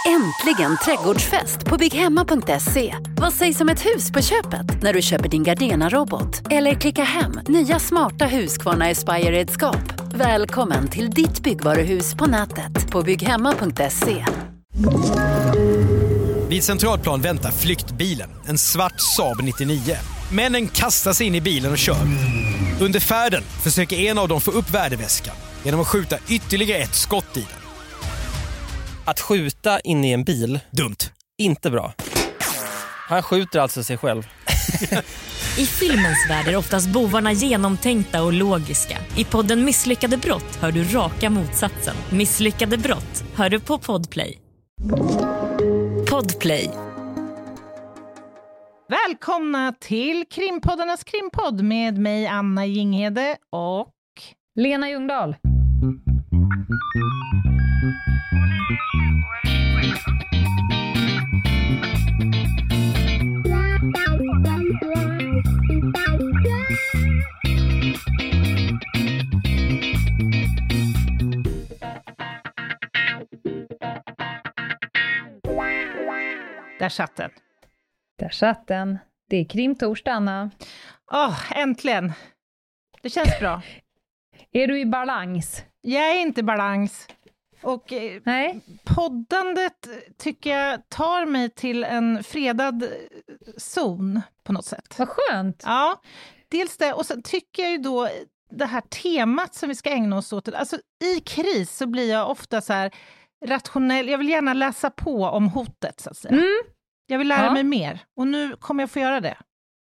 Äntligen trädgårdsfest på bygghemma.se. Vad sägs om ett hus på köpet när du köper din Gardena-robot? Eller klicka hem nya smarta Husqvarna Aspire-redskap. Välkommen till ditt byggvaruhus på nätet på bygghemma.se. Vid Centralplan väntar flyktbilen, en svart Saab 99. Männen kastar sig in i bilen och kör. Under färden försöker en av dem få upp värdeväskan genom att skjuta ytterligare ett skott i den. Att skjuta in i en bil, dumt. Inte bra. Han skjuter alltså sig själv. I filmens värld är oftast bovarna genomtänkta och logiska. I podden Misslyckade brott hör du raka motsatsen. Misslyckade brott hör du på Podplay. Podplay. Välkomna till Krimpoddarnas krimpodd med mig Anna Jinghede och Lena Ljungdahl. Där satt den. Där satt den. Det är krimtorsdag, Anna. Äntligen. Det känns bra. Är du i balans? Jag är inte i balans. Och poddandet tycker jag tar mig till en fredad zon på något sätt. Vad skönt. Ja, dels det. Och sen tycker jag ju då det här temat som vi ska ägna oss åt. Alltså i kris så blir jag ofta så här rationell. Jag vill gärna läsa på om hotet så att säga. Jag vill lära mig mer. Och nu kommer jag få göra det.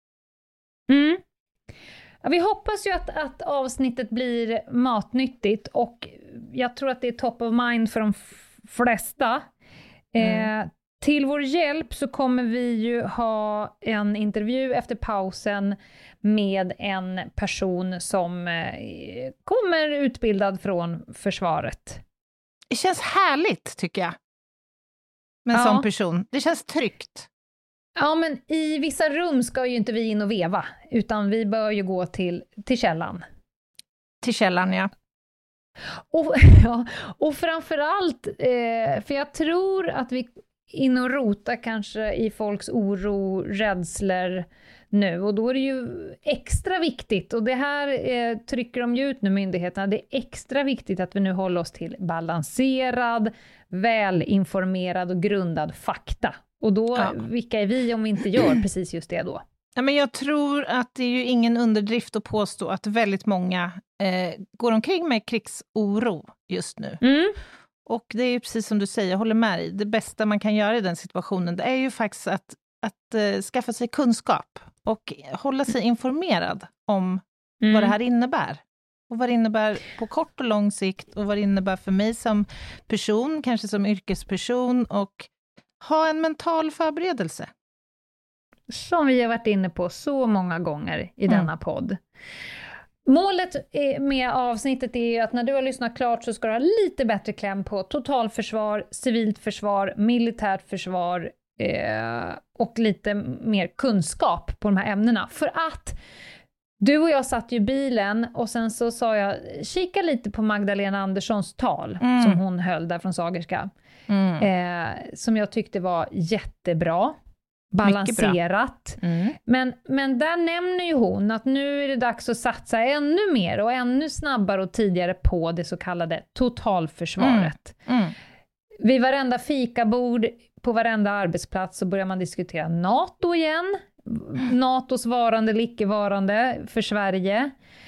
Ja, vi hoppas ju att avsnittet blir matnyttigt. Och jag tror att det är top of mind för de flesta. Till vår hjälp så kommer vi ju ha en intervju efter pausen med en person som kommer utbildad från försvaret. Det känns härligt tycker jag. Med en sån person. Det känns tryggt. Ja, men i vissa rum ska ju inte vi in och veva. Utan vi bör ju gå till källan. Till källan, ja. Och framförallt, för jag tror att vi in och rota kanske i folks oro, rädslor nu. Och då är det ju extra viktigt, och det här trycker de ju ut nu, myndigheterna, det är extra viktigt att vi nu håller oss till balanserad, välinformerad och grundad fakta. Och då, vilka är vi om vi inte gör precis just det då? Ja, men jag tror att det är ju ingen underdrift att påstå att väldigt många går omkring med krigsoro just nu. Och det är ju precis som du säger, jag håller med dig. Det bästa man kan göra i den situationen, det är ju faktiskt att skaffa sig kunskap och hålla sig informerad om vad det här innebär. Och vad det innebär på kort och lång sikt, och vad det innebär för mig som person, kanske som yrkesperson, och ha en mental förberedelse. Som vi har varit inne på så många gånger i denna podd. Målet med avsnittet är ju att när du har lyssnat klart så ska du ha lite bättre kläm på totalförsvar, civilt försvar, militärt försvar och lite mer kunskap på de här ämnena. För att du och jag satt ju i bilen och sen så sa jag, kika lite på Magdalena Anderssons tal som hon höll där från Sagerska. Som jag tyckte var jättebra. Balanserat. Men där nämner ju hon att nu är det dags att satsa ännu mer och ännu snabbare och tidigare på det så kallade totalförsvaret. Vid varenda fikabord, på varenda arbetsplats så börjar man diskutera NATO igen. NATOs varande eller icke-varande för Sverige.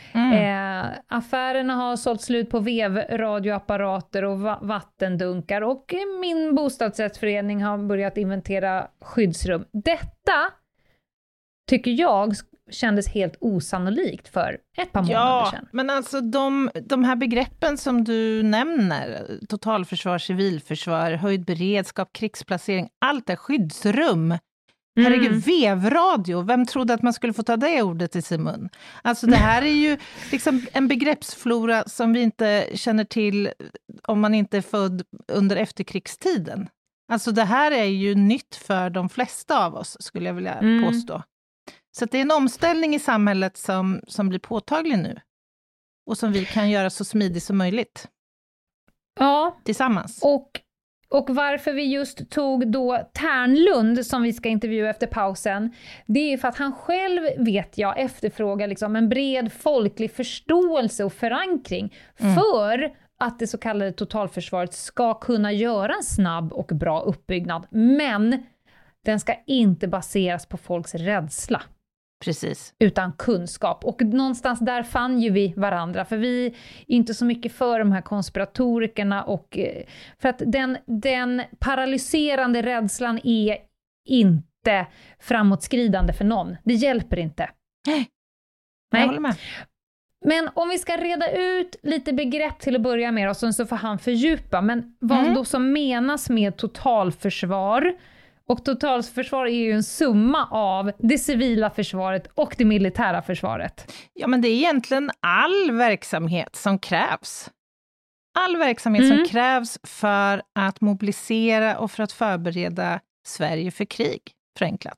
Affärerna har sålt slut på vevradioapparater och vattendunkar, och min bostadsrättsförening har börjat inventera skyddsrum. Detta tycker jag kändes helt osannolikt för ett par månader sedan. Men alltså de här begreppen som du nämner, totalförsvar, civilförsvar, höjd beredskap, krigsplacering, allt är skyddsrum. Herregud, vevradio, vem trodde att man skulle få ta det ordet i sin mun? Alltså det här är ju liksom en begreppsflora som vi inte känner till om man inte är född under efterkrigstiden. Alltså det här är ju nytt för de flesta av oss, skulle jag vilja påstå. Så det är en omställning i samhället som blir påtaglig nu. Och som vi kan göra så smidigt som möjligt. Ja. Tillsammans. Och Och varför vi just tog då Ternlund som vi ska intervjua efter pausen, det är för att han själv, vet jag, efterfrågar liksom en bred folklig förståelse och förankring för att det så kallade totalförsvaret ska kunna göra en snabb och bra uppbyggnad. Men den ska inte baseras på folks rädsla. Precis. Utan kunskap. Och någonstans där fann ju vi varandra. För vi är inte så mycket för de här konspiratorikerna. Och, för att den paralyserande rädslan är inte framåtskridande för någon. Det hjälper inte. Nej. Jag håller med. Men om vi ska reda ut lite begrepp till att börja med och så får han fördjupa. Men vad då som menas med totalförsvar? Och totalförsvar är ju en summa av det civila försvaret och det militära försvaret. Ja, men det är egentligen all verksamhet som krävs. All verksamhet som krävs för att mobilisera och för att förbereda Sverige för krig, förenklat.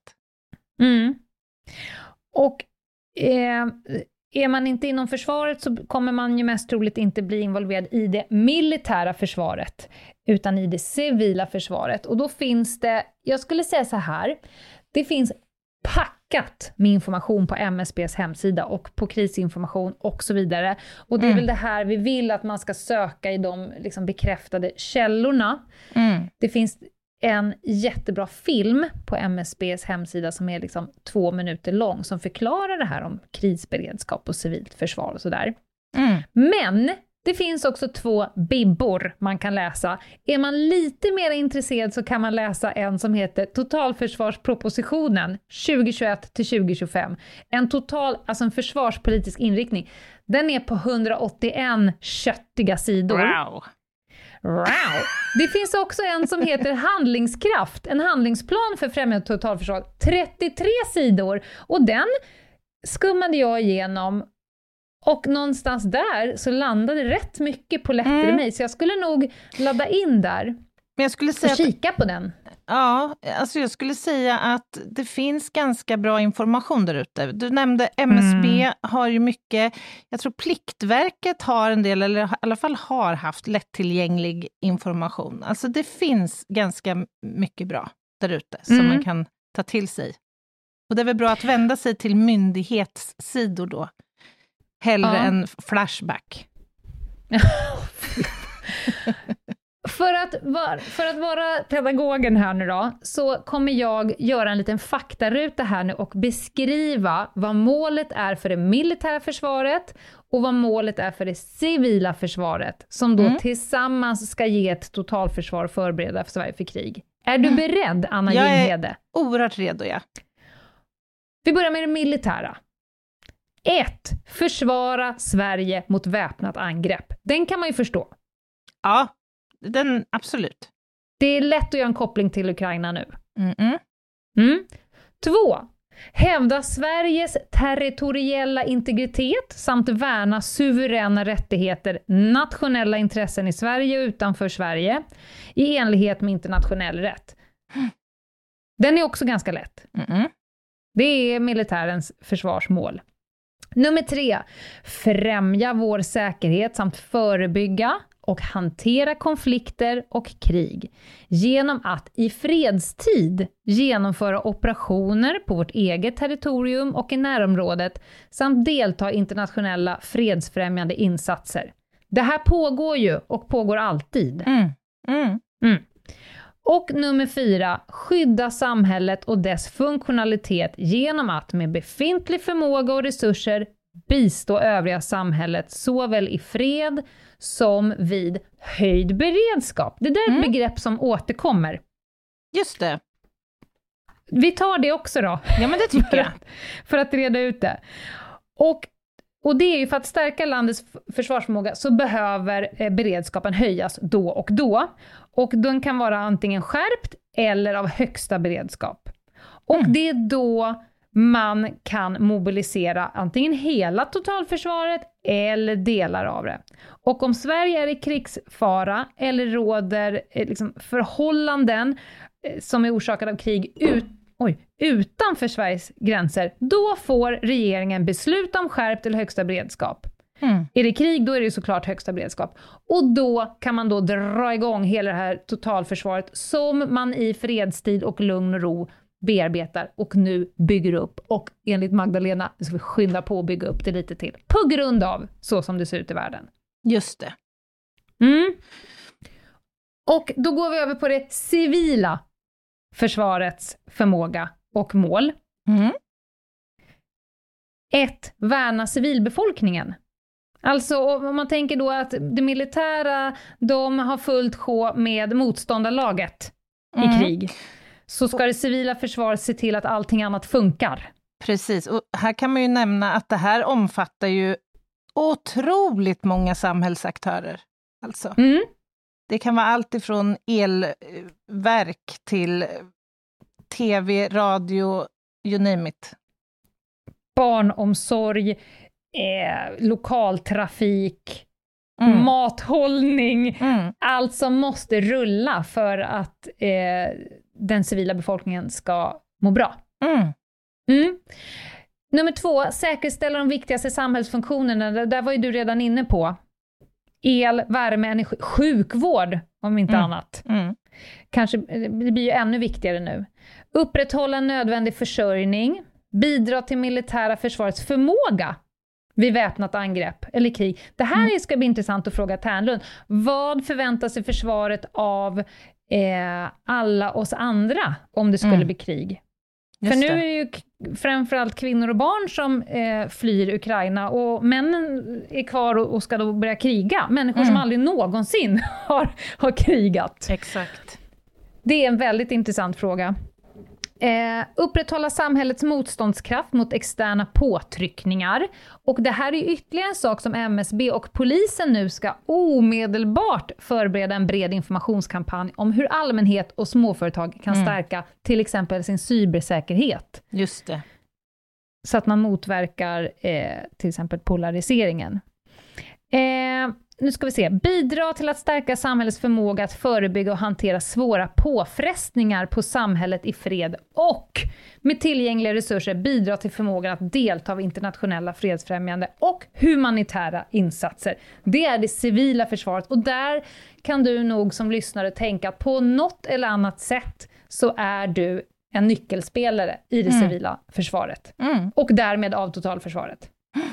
Och är man inte inom försvaret så kommer man ju mest troligt inte bli involverad i det militära försvaret utan i det civila försvaret. Och då finns det, jag skulle säga så här, det finns packat med information på MSBs hemsida och på krisinformation och så vidare. Och det är väl det här vi vill att man ska söka i de liksom bekräftade källorna. Det finns en jättebra film på MSBs hemsida som är liksom 2 minuter lång som förklarar det här om krisberedskap och civilt försvar och sådär. Men det finns också 2 bibbor man kan läsa. Är man lite mer intresserad så kan man läsa en som heter Totalförsvarspropositionen 2021-2025. Alltså en försvarspolitisk inriktning. Den är på 181 köttiga sidor. Wow! Det finns också en som heter Handlingskraft, en handlingsplan för främjande totalförsvar, 33 sidor, och den skummade jag igenom och någonstans där så landade rätt mycket på lättare mig, så jag skulle nog ladda in där. Men jag skulle säga och kika på den. Ja, alltså jag skulle säga att det finns ganska bra information där ute. Du nämnde MSB har ju mycket, jag tror Pliktverket har en del, eller i alla fall har haft lättillgänglig information. Alltså det finns ganska mycket bra där ute som man kan ta till sig. Och det är väl bra att vända sig till myndighetssidor då, hellre än Flashback. För att vara pedagogen här nu då, så kommer jag göra en liten faktaruta här nu och beskriva vad målet är för det militära försvaret och vad målet är för det civila försvaret, som då tillsammans ska ge ett totalförsvar och förbereda för Sverige för krig. Är du beredd, Anna Jinghede? Jag är oerhört redo, ja. Vi börjar med det militära. 1. Försvara Sverige mot väpnat angrepp. Den kan man ju förstå. Ja. Den, absolut. Det är lätt att göra en koppling till Ukraina nu. 2. Hävda Sveriges territoriella integritet samt värna suveräna rättigheter, nationella intressen i Sverige och utanför Sverige i enlighet med internationell rätt. Den är också ganska lätt. Det är militärens försvarsmål. Nummer 3. Främja vår säkerhet samt förebygga och hantera konflikter och krig genom att i fredstid genomföra operationer på vårt eget territorium och i närområdet samt delta i internationella fredsfrämjande insatser. Det här pågår ju och pågår alltid. Och nummer 4, skydda samhället och dess funktionalitet genom att med befintlig förmåga och resurser bistå övriga samhället såväl i fred som vid höjd beredskap. Det där är ett begrepp som återkommer. Just det. Vi tar det också då. Ja, men det tycker jag. För att reda ut det. Och det är ju för att stärka landets försvarsförmåga så behöver beredskapen höjas då och då. Och den kan vara antingen skärpt eller av högsta beredskap. Och det är då man kan mobilisera antingen hela totalförsvaret eller delar av det. Och om Sverige är i krigsfara eller råder liksom förhållanden som är orsakade av krig utanför Sveriges gränser, då får regeringen besluta om skärpt eller högsta beredskap. Är det krig, då är det såklart högsta beredskap. Och då kan man då dra igång hela det här totalförsvaret som man i fredstid och lugn och ro bearbetar och nu bygger upp. Och enligt Magdalena ska vi skynda på att bygga upp det lite till. På grund av så som det ser ut i världen. Just det. Och då går vi över på det civila försvarets förmåga och mål. 1. Värna civilbefolkningen. Alltså om man tänker då att det militära, de har fullt sjå med motståndarlaget i krig. Så ska det civila försvaret se till att allting annat funkar. Precis, och här kan man ju nämna att det här omfattar ju otroligt många samhällsaktörer. Alltså. Det kan vara allt ifrån elverk till tv, radio, you name it. Barnomsorg, lokaltrafik, mathållning. Allt som måste rulla för att den civila befolkningen ska må bra. Nummer 2, säkerställa de viktigaste samhällsfunktionerna. Där var ju du redan inne på. El, värme, energi, sjukvård om inte annat. Kanske det blir ju ännu viktigare nu. Upprätthålla nödvändig försörjning. Bidra till militära försvarets förmåga vid väpnat angrepp eller krig. Det här ska bli intressant att fråga Tärnlund. Vad förväntar sig försvaret av alla oss andra om det skulle bli krig? För nu är det ju framförallt kvinnor och barn som flyr Ukraina och männen är kvar och ska då börja kriga. Människor som aldrig någonsin har krigat. Exakt. Det är en väldigt intressant fråga. Upprätthålla samhällets motståndskraft mot externa påtryckningar. Och det här är ytterligare en sak som MSB och polisen nu ska omedelbart förbereda en bred informationskampanj om hur allmänhet och småföretag kan stärka till exempel sin cybersäkerhet. Just det. Så att man motverkar till exempel polariseringen. Nu ska vi se. Bidra till att stärka samhällets förmåga att förebygga och hantera svåra påfrestningar på samhället i fred och med tillgängliga resurser bidra till förmågan att delta i internationella fredsfrämjande och humanitära insatser. Det är det civila försvaret och där kan du nog som lyssnare tänka att på något eller annat sätt så är du en nyckelspelare i det civila försvaret och därmed av totalförsvaret.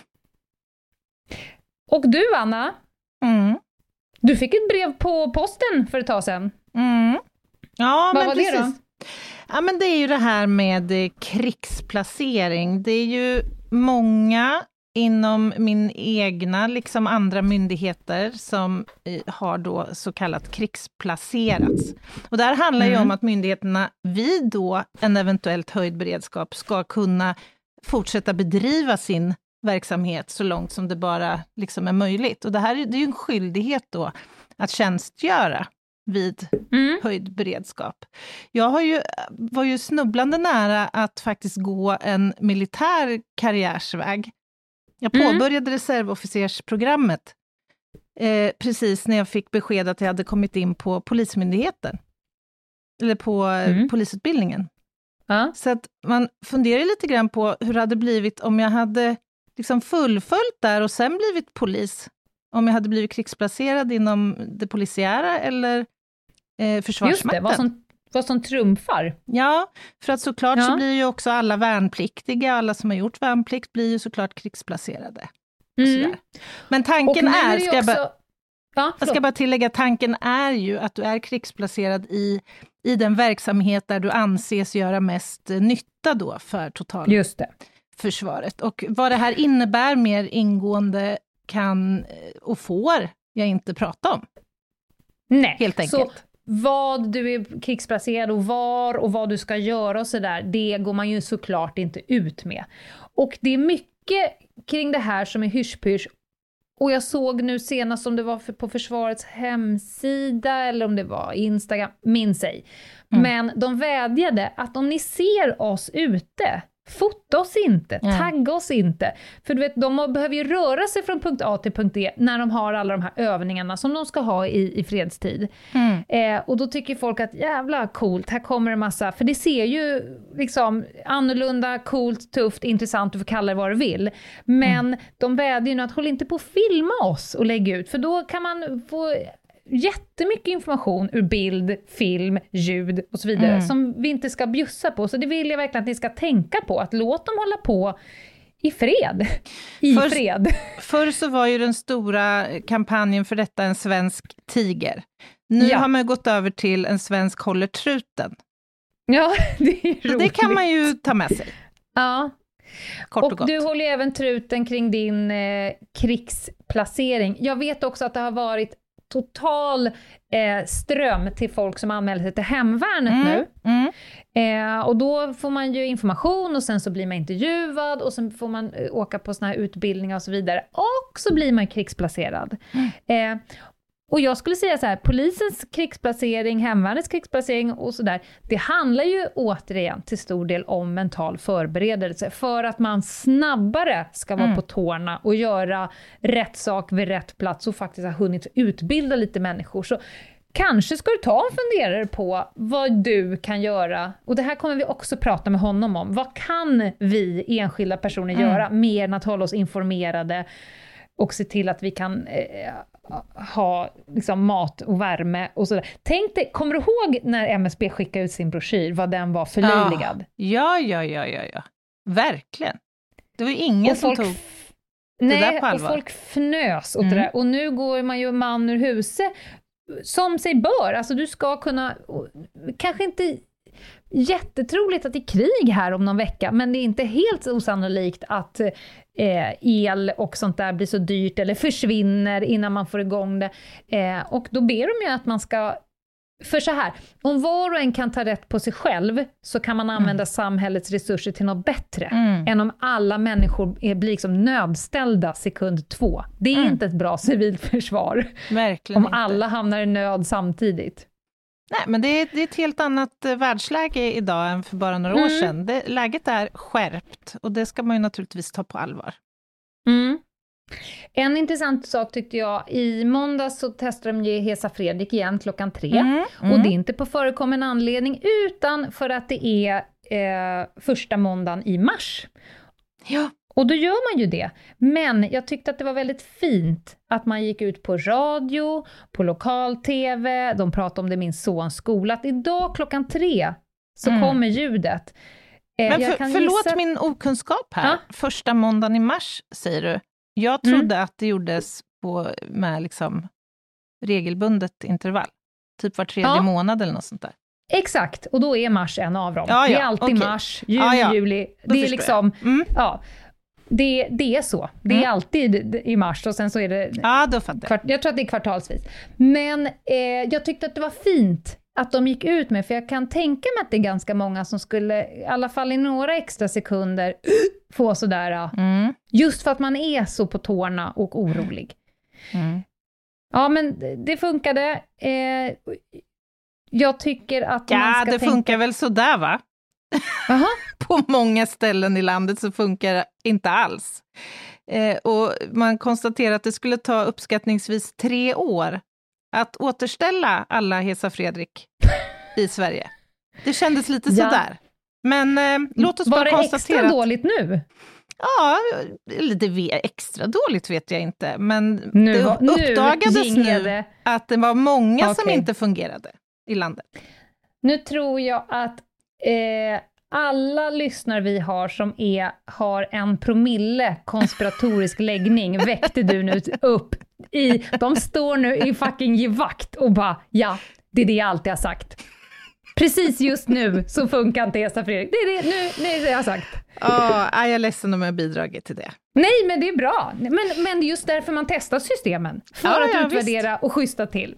Och du, Anna, du fick ett brev på posten för ett tag sedan. Ja, vad men var precis. Det då? Ja, men det är ju det här med krigsplacering. Det är ju många inom min egna, liksom andra myndigheter som har då så kallat krigsplacerats. Och det här handlar ju om att myndigheterna vid då en eventuellt höjd beredskap ska kunna fortsätta bedriva sin verksamhet så långt som det bara liksom är möjligt. Och det här det är ju en skyldighet då att tjänstgöra vid höjd beredskap. Jag var ju snubblande nära att faktiskt gå en militär karriärsväg. Jag påbörjade reservofficersprogrammet precis när jag fick besked att jag hade kommit in på polismyndigheten. Eller på polisutbildningen. Så att man funderar lite grann på hur det hade blivit om jag hade liksom fullföljt där och sen blivit polis. Om jag hade blivit krigsplacerad inom det polisiära eller försvarsmakten. Just det, vad som trumfar. Ja, för att såklart så blir ju också alla värnpliktiga, alla som har gjort värnplikt blir ju såklart krigsplacerade. Men tanken är, jag ska bara tillägga, tanken är ju att du är krigsplacerad i den verksamhet där du anses göra mest nytta då för totalförsvaret. Och vad det här innebär mer ingående kan och får jag inte prata om. Nej, helt enkelt. Så vad du är krigsplacerad och var och vad du ska göra och sådär, det går man ju såklart inte ut med. Och det är mycket kring det här som är hysch-pysch. Och jag såg nu senast om det var på försvarets hemsida eller om det var Instagram, minns ej. Men de vädjade att om ni ser oss ute Fota oss inte, tagga oss inte. För du vet, de behöver ju röra sig från punkt A till punkt D när de har alla de här övningarna som de ska ha i fredstid. Och då tycker folk att jävla coolt, här kommer en massa, för det ser ju liksom annorlunda, coolt, tufft, intressant, du får kalla det vad du vill. Men de vädjar ju nu att håll inte på att filma oss och lägga ut, för då kan man få jättemycket information ur bild, film, ljud och så vidare som vi inte ska bjussa på. Så det vill jag verkligen att ni ska tänka på, att låt dem hålla på i fred. Förr så var ju den stora kampanjen för detta en svensk tiger. Nu har man gått över till en svensk håller truten. Ja, det är roligt. Så det kan man ju ta med sig. Ja. Kort och gott. Du håller även truten kring din krigsplacering. Jag vet också att det har varit total ström till folk som anmäler sig till hemvärnet nu. Och då får man ju information och sen så blir man intervjuad och sen får man åka på såna här utbildningar och så vidare. Och så blir man krigsplacerad. Och jag skulle säga så här, polisens krigsplacering, hemvärnets krigsplacering och sådär, det handlar ju återigen till stor del om mental förberedelse för att man snabbare ska vara på tårna och göra rätt sak vid rätt plats och faktiskt ha hunnit utbilda lite människor. Så kanske ska du ta en funderare på vad du kan göra, och det här kommer vi också prata med honom om. Vad kan vi enskilda personer göra mer än att hålla oss informerade och se till att vi kan ha liksom mat och värme och sådär. Tänk dig, kommer du ihåg när MSB skickade ut sin broschyr, vad den var förlöjligad? Ja. Verkligen. Det var ingen som tog det där på allvar. Och folk fnös åt det där. Och nu går man ju man ur huset som sig bör. Alltså du ska kunna, kanske inte jättetroligt att det är krig här om någon vecka, men det är inte helt osannolikt att el och sånt där blir så dyrt eller försvinner innan man får igång det. Och då ber de ju att man ska, för så här, om var och en kan ta rätt på sig själv så kan man använda samhällets resurser till något bättre än om alla människor blir liksom nödställda sekund 2. Det är inte ett bra civilförsvar. Verkligen om inte. alla hamnar i nöd samtidigt. Nej, men det är ett helt annat världsläge idag än för bara några år sedan. Läget är skärpt och det ska man ju naturligtvis ta på allvar. En intressant sak tyckte jag, i måndags så testade de ju Hesa Fredrik igen klockan 3. Och det är inte på förekommen anledning utan för att det är första måndagen i mars. Ja. Och då gör man ju det. Men jag tyckte att det var väldigt fint att man gick ut på radio, på lokal-tv, de pratade om det i min sons skola, att idag klockan 3 så kommer ljudet. Men förlåt min okunskap här. Första måndagen i mars, säger du. Jag trodde att det gjordes med liksom regelbundet intervall. Typ var 3:e månad eller något sånt där. Exakt, och då är mars en av dem. Det är alltid mars, juli. Det är liksom, det är så. Det är alltid i mars och sen så är det... Ja, då fattar jag. Jag tror att det är kvartalsvis. Men jag tyckte att det var fint att de gick ut med, för jag kan tänka mig att det är ganska många som skulle, i alla fall i några extra sekunder, få sådär, just för att man är så på tårna och orolig. Ja, men det funkade. Jag tycker att man ska det funkar väl sådär, va? Aha. På många ställen i landet så funkar det inte alls. Och man konstaterar att det skulle ta uppskattningsvis 3 år att återställa alla Hesa Fredrik i Sverige. Det kändes lite sådär. Men låt oss bara konstatera... Var det extra dåligt nu? Ja, lite extra dåligt vet jag inte. Men det uppdagades nu att det var många som inte fungerade i landet. Nu tror jag att alla lyssnare vi har som har 1 promille konspiratorisk läggning väckte du nu upp i. De står nu i fucking givakt och bara, ja, det är det jag alltid har sagt. Precis just nu så funkar inte Hesa Fredrik. Det är det jag har sagt. Jag är ledsen om jag bidragit till det. Nej, men det är bra. Men det är just därför man testar systemen. För att utvärdera och schyssta till.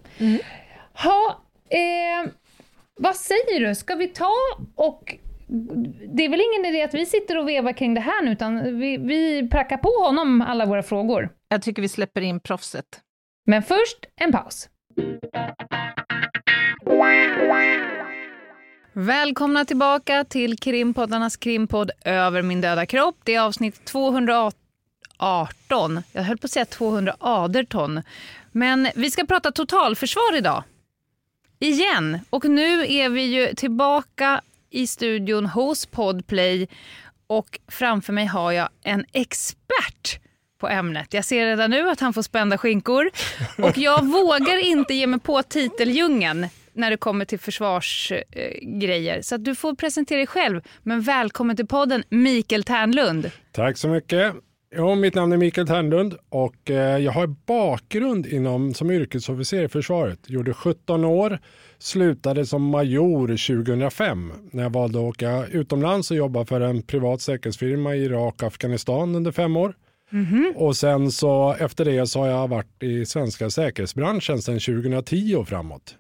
Vad säger du? Ska vi ta och... Det är väl ingen idé att vi sitter och vevar kring det här nu, utan vi prackar på honom alla våra frågor. Jag tycker vi släpper in proffset. Men först en paus. Välkomna tillbaka till Krimpoddarnas krimpodd Över min döda kropp. Det är avsnitt 218. Jag höll på att säga 218. Men vi ska prata totalförsvar idag. Igen. Och nu är vi ju tillbaka i studion hos Podplay. Och framför mig har jag en expert på ämnet. Jag ser redan nu att han får spända skinkor. Och jag vågar inte ge mig på titeldjungeln när det kommer till försvarsgrejer. Så att du får presentera dig själv. Men välkommen till podden, Mikael Ternlund. Tack så mycket. Ja, mitt namn är Mikael Ternlund och jag har bakgrund som yrkesofficer i försvaret. Gjorde 17 år, slutade som major 2005 när jag valde att åka utomlands och jobba för en privat säkerhetsfirma i Irak och Afghanistan under 5 år. Mm-hmm. Och sen så efter det så har jag varit i svenska säkerhetsbranschen sedan 2010 och framåt.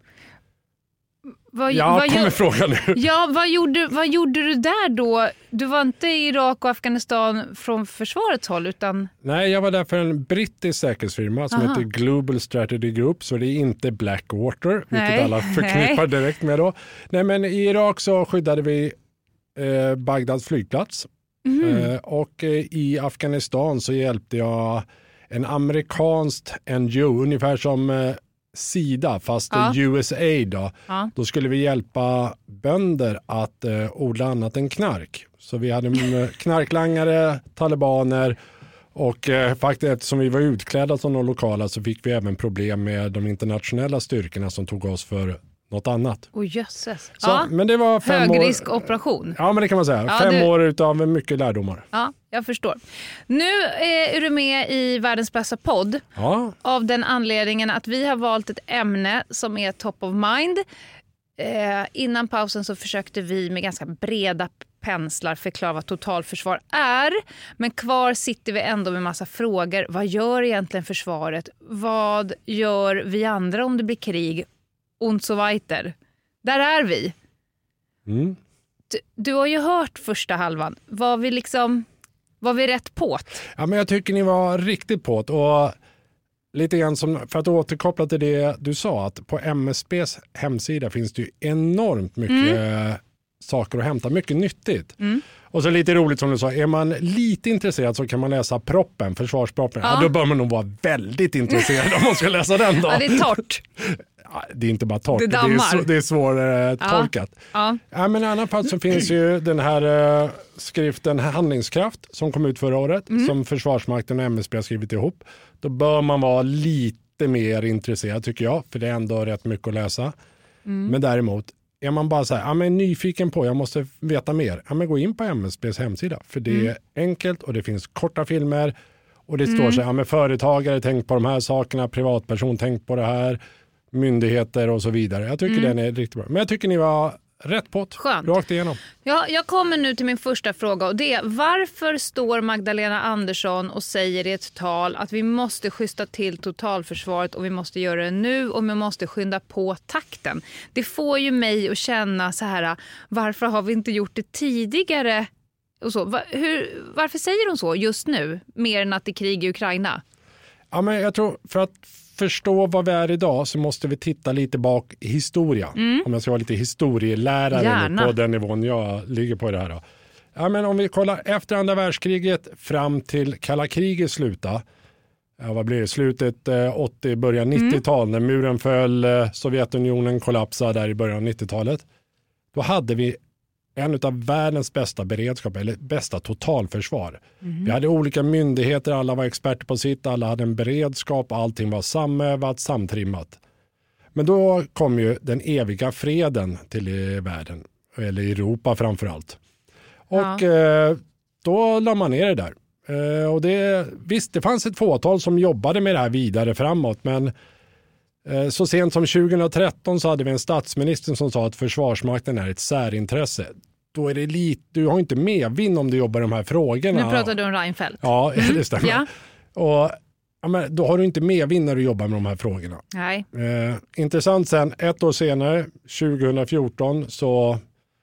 Frågan nu. Ja, vad gjorde du där då? Du var inte i Irak och Afghanistan från försvarets håll utan... Nej, jag var där för en brittisk säkerhetsfirma som heter Global Strategy Group, så det är inte Blackwater, vilket alla förknippar direkt med då. Nej, men i Irak så skyddade vi Bagdads flygplats. Och i Afghanistan så hjälpte jag en amerikanskt NGO, ungefär som SIDA fast USA då. Då skulle vi hjälpa bönder att odla annat än knark. Så vi hade knarklangare, talibaner och faktiskt eftersom vi var utklädda som de lokala så fick vi även problem med de internationella styrkorna som tog oss för något annat. Jösses. Men det var 5 år. Högriskoperation. Ja, men det kan man säga. 5 år utav mycket lärdomar. Ja, jag förstår. Nu är du med i Världens bästa podd. Ja. Av den anledningen att vi har valt ett ämne som är top of mind. Innan pausen så försökte vi med ganska breda penslar förklara vad totalförsvar är. Men kvar sitter vi ändå med massa frågor. Vad gör egentligen försvaret? Vad gör vi andra om det blir krig? Und so weiter. Där är vi. Mm. Du har ju hört första halvan. Var vi rätt på? Ja, men jag tycker ni var riktigt på det. Och lite grann som, för att återkoppla till det du sa, att på MSBs hemsida finns det ju enormt mycket saker att hämta. Mycket nyttigt. Mm. Och så lite roligt som du sa, är man lite intresserad så kan man läsa försvarsproppen. Ja, då bör man nog vara väldigt intresserad om man ska läsa den då. Ja, det är torrt. Det är inte bara torrt, det är svårtolkat. Ja. Men i alla fall så finns ju den här skriften Handlingskraft som kom ut förra året, som Försvarsmakten och MSB har skrivit ihop. Då bör man vara lite mer intresserad tycker jag, för det är ändå rätt mycket att läsa. Men däremot är man bara så här, men nyfiken på, jag måste veta mer. Men gå in på MSBs hemsida, för det är enkelt och det finns korta filmer och det står så här, företagare tänk på de här sakerna, privatperson tänk på det här, myndigheter och så vidare. Jag tycker den är riktigt bra. Men jag tycker ni var rätt på det. Skönt. Rakt igenom. Ja, jag kommer nu till min första fråga och det är, varför står Magdalena Andersson och säger i ett tal att vi måste justa till totalförsvaret och vi måste göra det nu och vi måste skynda på takten? Det får ju mig att känna så här, varför har vi inte gjort det tidigare? Och så. Varför säger hon så just nu, mer än att det är krig i Ukraina? Ja, men jag tror för att förstå vad vi är idag så måste vi titta lite bak i historia. Om jag ska vara lite historielärare på den nivån jag ligger på i det här då. Ja, men om vi kollar efter andra världskriget fram till kalla kriget sluta. Vad blir det? Slutet 80, början 90-tal när muren föll, Sovjetunionen kollapsade där i början av 90-talet. Då hade vi en av världens bästa beredskap eller bästa totalförsvar. Vi hade olika myndigheter, alla var experter på sitt, alla hade en beredskap, allting var samövat, samtrimmat. Men då kom ju den eviga freden till världen, eller Europa framförallt. Och då la man ner det där. Och visst, det fanns ett fåtal som jobbade med det här vidare framåt, men så sent som 2013 så hade vi en statsminister som sa att Försvarsmakten är ett särintresse. Då är det du har inte medvind om du jobbar i de här frågorna. Nu pratar du om Reinfeldt. Ja, det stämmer. Ja. Och då har du inte medvind när du jobbar med de här frågorna. Nej. Intressant sen, 1 år senare, 2014, så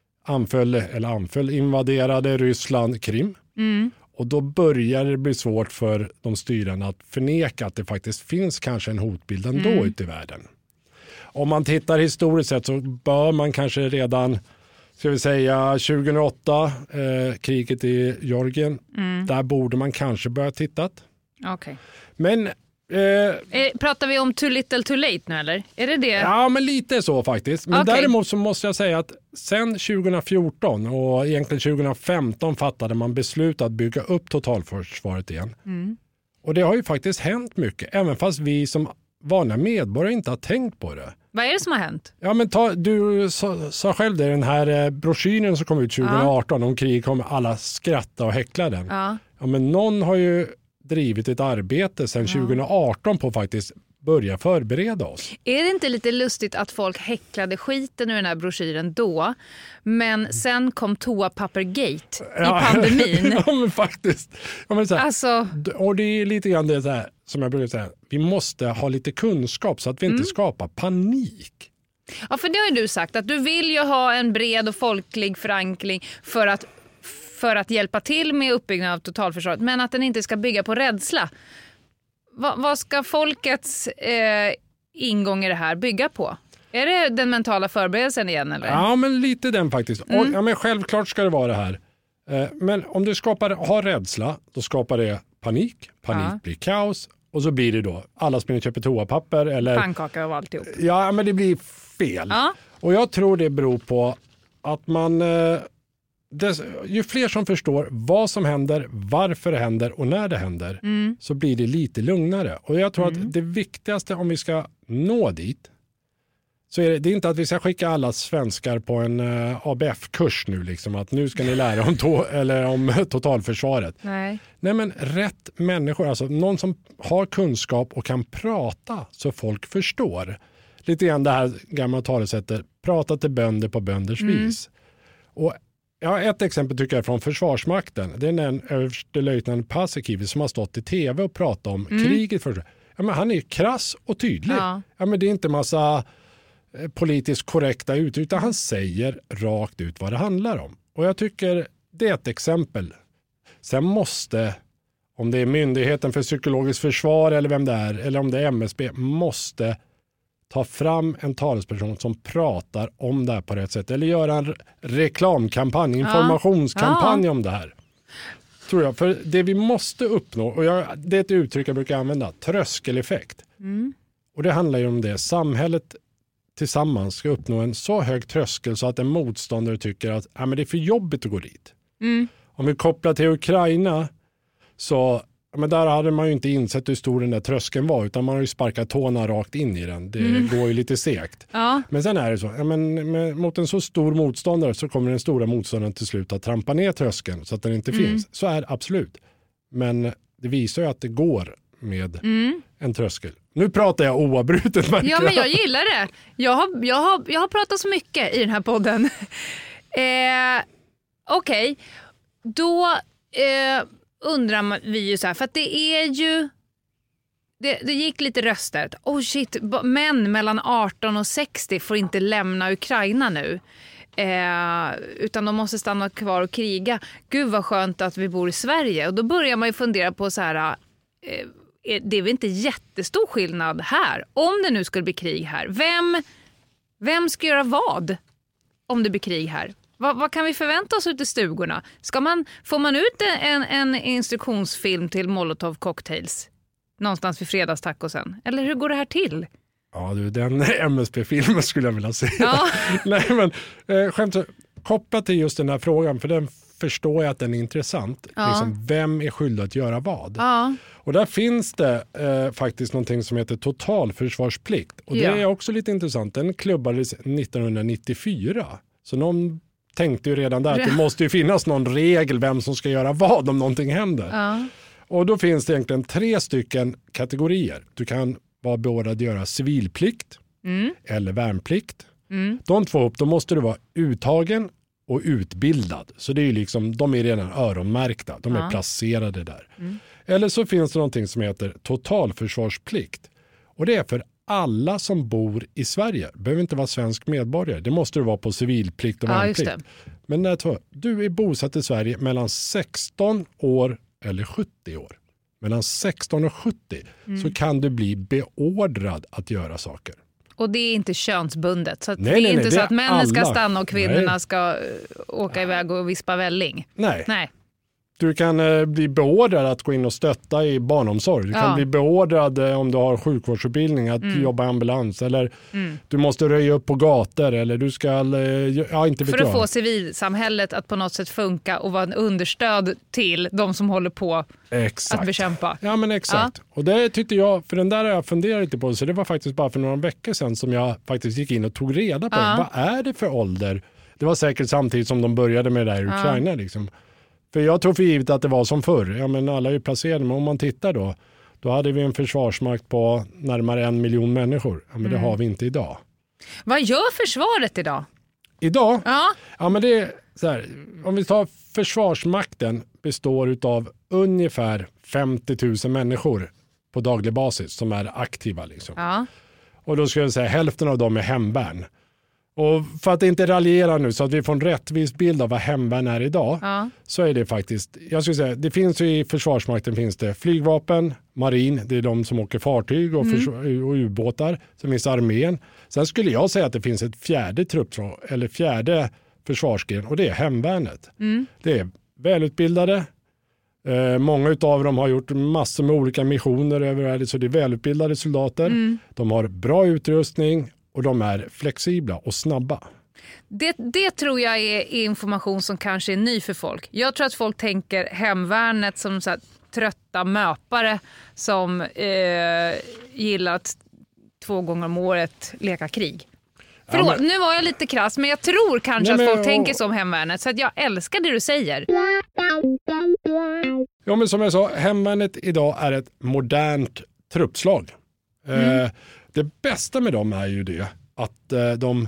invaderade Ryssland Krim. Och då börjar det bli svårt för de styrande att förneka att det faktiskt finns kanske en hotbild ändå ute i världen. Om man tittar historiskt sett så bör man kanske redan ska vi säga 2008, kriget i Georgien. Där borde man kanske börja titta. Okej. Men pratar vi om too little too late nu eller? Är det det? Ja, men lite så faktiskt. Men däremot så måste jag säga att sen 2014 och egentligen 2015 fattade man beslut att bygga upp totalförsvaret igen. Och det har ju faktiskt hänt mycket, även fast vi som vanliga medborgare inte har tänkt på det. Vad är det som har hänt? Ja, men du sa själv det, den här broschyren som kom ut 2018 om krig, kommer alla skratta och häckla den. Ja, men någon har ju drivit ett arbete sedan 2018 på faktiskt börja förbereda oss. Är det inte lite lustigt att folk häcklade skiten ur den här broschyren då, men sen kom toapappergate i pandemin? Ja, men faktiskt. Ja, men så här, alltså... Och det är lite grann det så här, som jag brukar säga, vi måste ha lite kunskap så att vi inte skapar panik. Ja, för det har ju du sagt, att du vill ju ha en bred och folklig förankring för att hjälpa till med uppbyggnaden av totalförsvaret, men att den inte ska bygga på rädsla. Vad ska folkets ingång i det här bygga på? Är det den mentala förberedelsen igen? Eller? Ja, men lite den faktiskt. Ja, men självklart ska det vara det här. Men om du har rädsla, då skapar det panik. Panik blir kaos. Och så blir det då, alla springer och köper toapapper. Eller, pannkaka och alltihop. Ja, men det blir fel. Ja. Och jag tror det beror på att man... ju fler som förstår vad som händer, varför det händer och när det händer, så blir det lite lugnare. Och jag tror att det viktigaste om vi ska nå dit, så är det inte att vi ska skicka alla svenskar på en ABF-kurs nu, liksom, att nu ska ni lära om totalförsvaret. Nej, men rätt människor, alltså någon som har kunskap och kan prata så folk förstår. Lite grann det här gamla talesättet, prata till bönder på bönders vis. Och ett exempel tycker jag från Försvarsmakten. Det är en överstelöjtnant Paasikivi som har stått i tv och pratat om kriget. Ja, men han är krass och tydlig. Ja, men det är inte massa politiskt korrekta uttryck, utan han säger rakt ut vad det handlar om. Och jag tycker det är ett exempel. Sen måste, om det är Myndigheten för psykologiskt försvar eller vem det är, eller om det är MSB, måste ta fram en talesperson som pratar om det här på rätt sätt. Eller göra en reklamkampanj, informationskampanj om det här. Tror jag. För det vi måste uppnå, och det är ett uttryck jag brukar använda, tröskeleffekt. Och det handlar ju om det. Samhället tillsammans ska uppnå en så hög tröskel så att en motståndare tycker att men det är för jobbigt att gå dit. Om vi kopplar till Ukraina, så men där hade man ju inte insett hur stor den där tröskeln var, utan man har ju sparkat tårna rakt in i den. Det går ju lite segt. Ja. Men sen är det så, mot en så stor motståndare så kommer den stora motståndaren till slut att trampa ner tröskeln så att den inte finns. Så är det absolut. Men det visar ju att det går med en tröskel. Nu pratar jag oavbrutet. Ja, men jag gillar det. Jag har pratat så mycket i den här podden. Okej. Då... undrar vi ju så här, för att det är ju det gick lite röster. Män mellan 18 och 60 får inte lämna Ukraina nu. Utan de måste stanna kvar och kriga. Gud vad skönt att vi bor i Sverige. Och då börjar man ju fundera på så här, det är väl inte jättestor skillnad här. Om det nu skulle bli krig här. Vem ska göra vad om det blir krig här? Vad kan vi förvänta oss ute i stugorna? Får man ut en instruktionsfilm till Molotov Cocktails någonstans vid fredagstacosen? Eller hur går det här till? Ja, den MSB-filmen skulle jag vilja se. Ja. Nej, men skämt kopplat till just den här frågan, för den förstår jag att den är intressant. Ja. Liksom, vem är skyldig att göra vad? Ja. Och där finns det faktiskt någonting som heter totalförsvarsplikt. Och det är också lite intressant. Den klubbades 1994. Så någon tänkte ju redan där att det måste ju finnas någon regel vem som ska göra vad om någonting händer. Ja. Och då finns det egentligen 3 stycken kategorier. Du kan vara beordrad att göra civilplikt eller värnplikt. De 2 upp, då måste du vara uttagen och utbildad. Så det är ju liksom, de är redan öronmärkta. De är placerade där. Eller så finns det någonting som heter totalförsvarsplikt. Och det är för alla som bor i Sverige. Behöver inte vara svensk medborgare. Det måste du vara på civilplikt och värnplikt. Men du är bosatt i Sverige mellan 16 år eller 70 år. Mellan 16 och 70 så kan du bli beordrad att göra saker. Och det är inte könsbundet. Så att Nej, det är inte så det att männen ska alla. stanna och kvinnorna ska åka iväg och vispa välling. Nej. Du kan bli beordrad att gå in och stötta i barnomsorg. Du kan bli beordrad om du har sjukvårdsutbildning att jobba i ambulans. Eller du måste röja upp på gator. Eller du ska, inte vet för att få civilsamhället att på något sätt funka och vara en understöd till de som håller på att bekämpa. Ja, men exakt. Ja. Och det tyckte jag, för den där har jag funderat lite på. Så det var faktiskt bara för några veckor sedan som jag faktiskt gick in och tog reda på vad är det för ålder. Det var säkert samtidigt som de började med det där i Ukraina liksom. För jag tror för givet att det var som förr. Ja, men alla är ju placerade. Men om man tittar då hade vi en försvarsmakt på närmare 1 miljon människor. Ja, men det har vi inte idag. Vad gör försvaret idag? Idag? Ja. Ja, men det är så här. Om vi tar försvarsmakten består av ungefär 50 000 människor på daglig basis som är aktiva. Liksom. Ja. Och då skulle jag säga hälften av dem är hemvärn. Och för att inte raljera nu så att vi får en rättvis bild av vad hemvärn är idag så är det faktiskt, jag skulle säga, det finns ju i Försvarsmakten finns det flygvapen, marin, det är de som åker fartyg och ubåtar, sen finns armén. Sen skulle jag säga att det finns ett fjärde försvarsgren och det är hemvärnet. Det är välutbildade, många av dem har gjort massor med olika missioner över världen så det är välutbildade soldater. De har bra utrustning. Och de är flexibla och snabba. Det tror jag är information som kanske är ny för folk. Jag tror att folk tänker hemvärnet som så här, trötta möpare som gillar att 2 gånger om året leka krig. Förlåt, nu var jag lite krass, men jag tror kanske att folk tänker som hemvärnet. Så att jag älskar det du säger. Ja, men som jag sa, hemvärnet idag är ett modernt truppslag. Det bästa med dem är ju det att de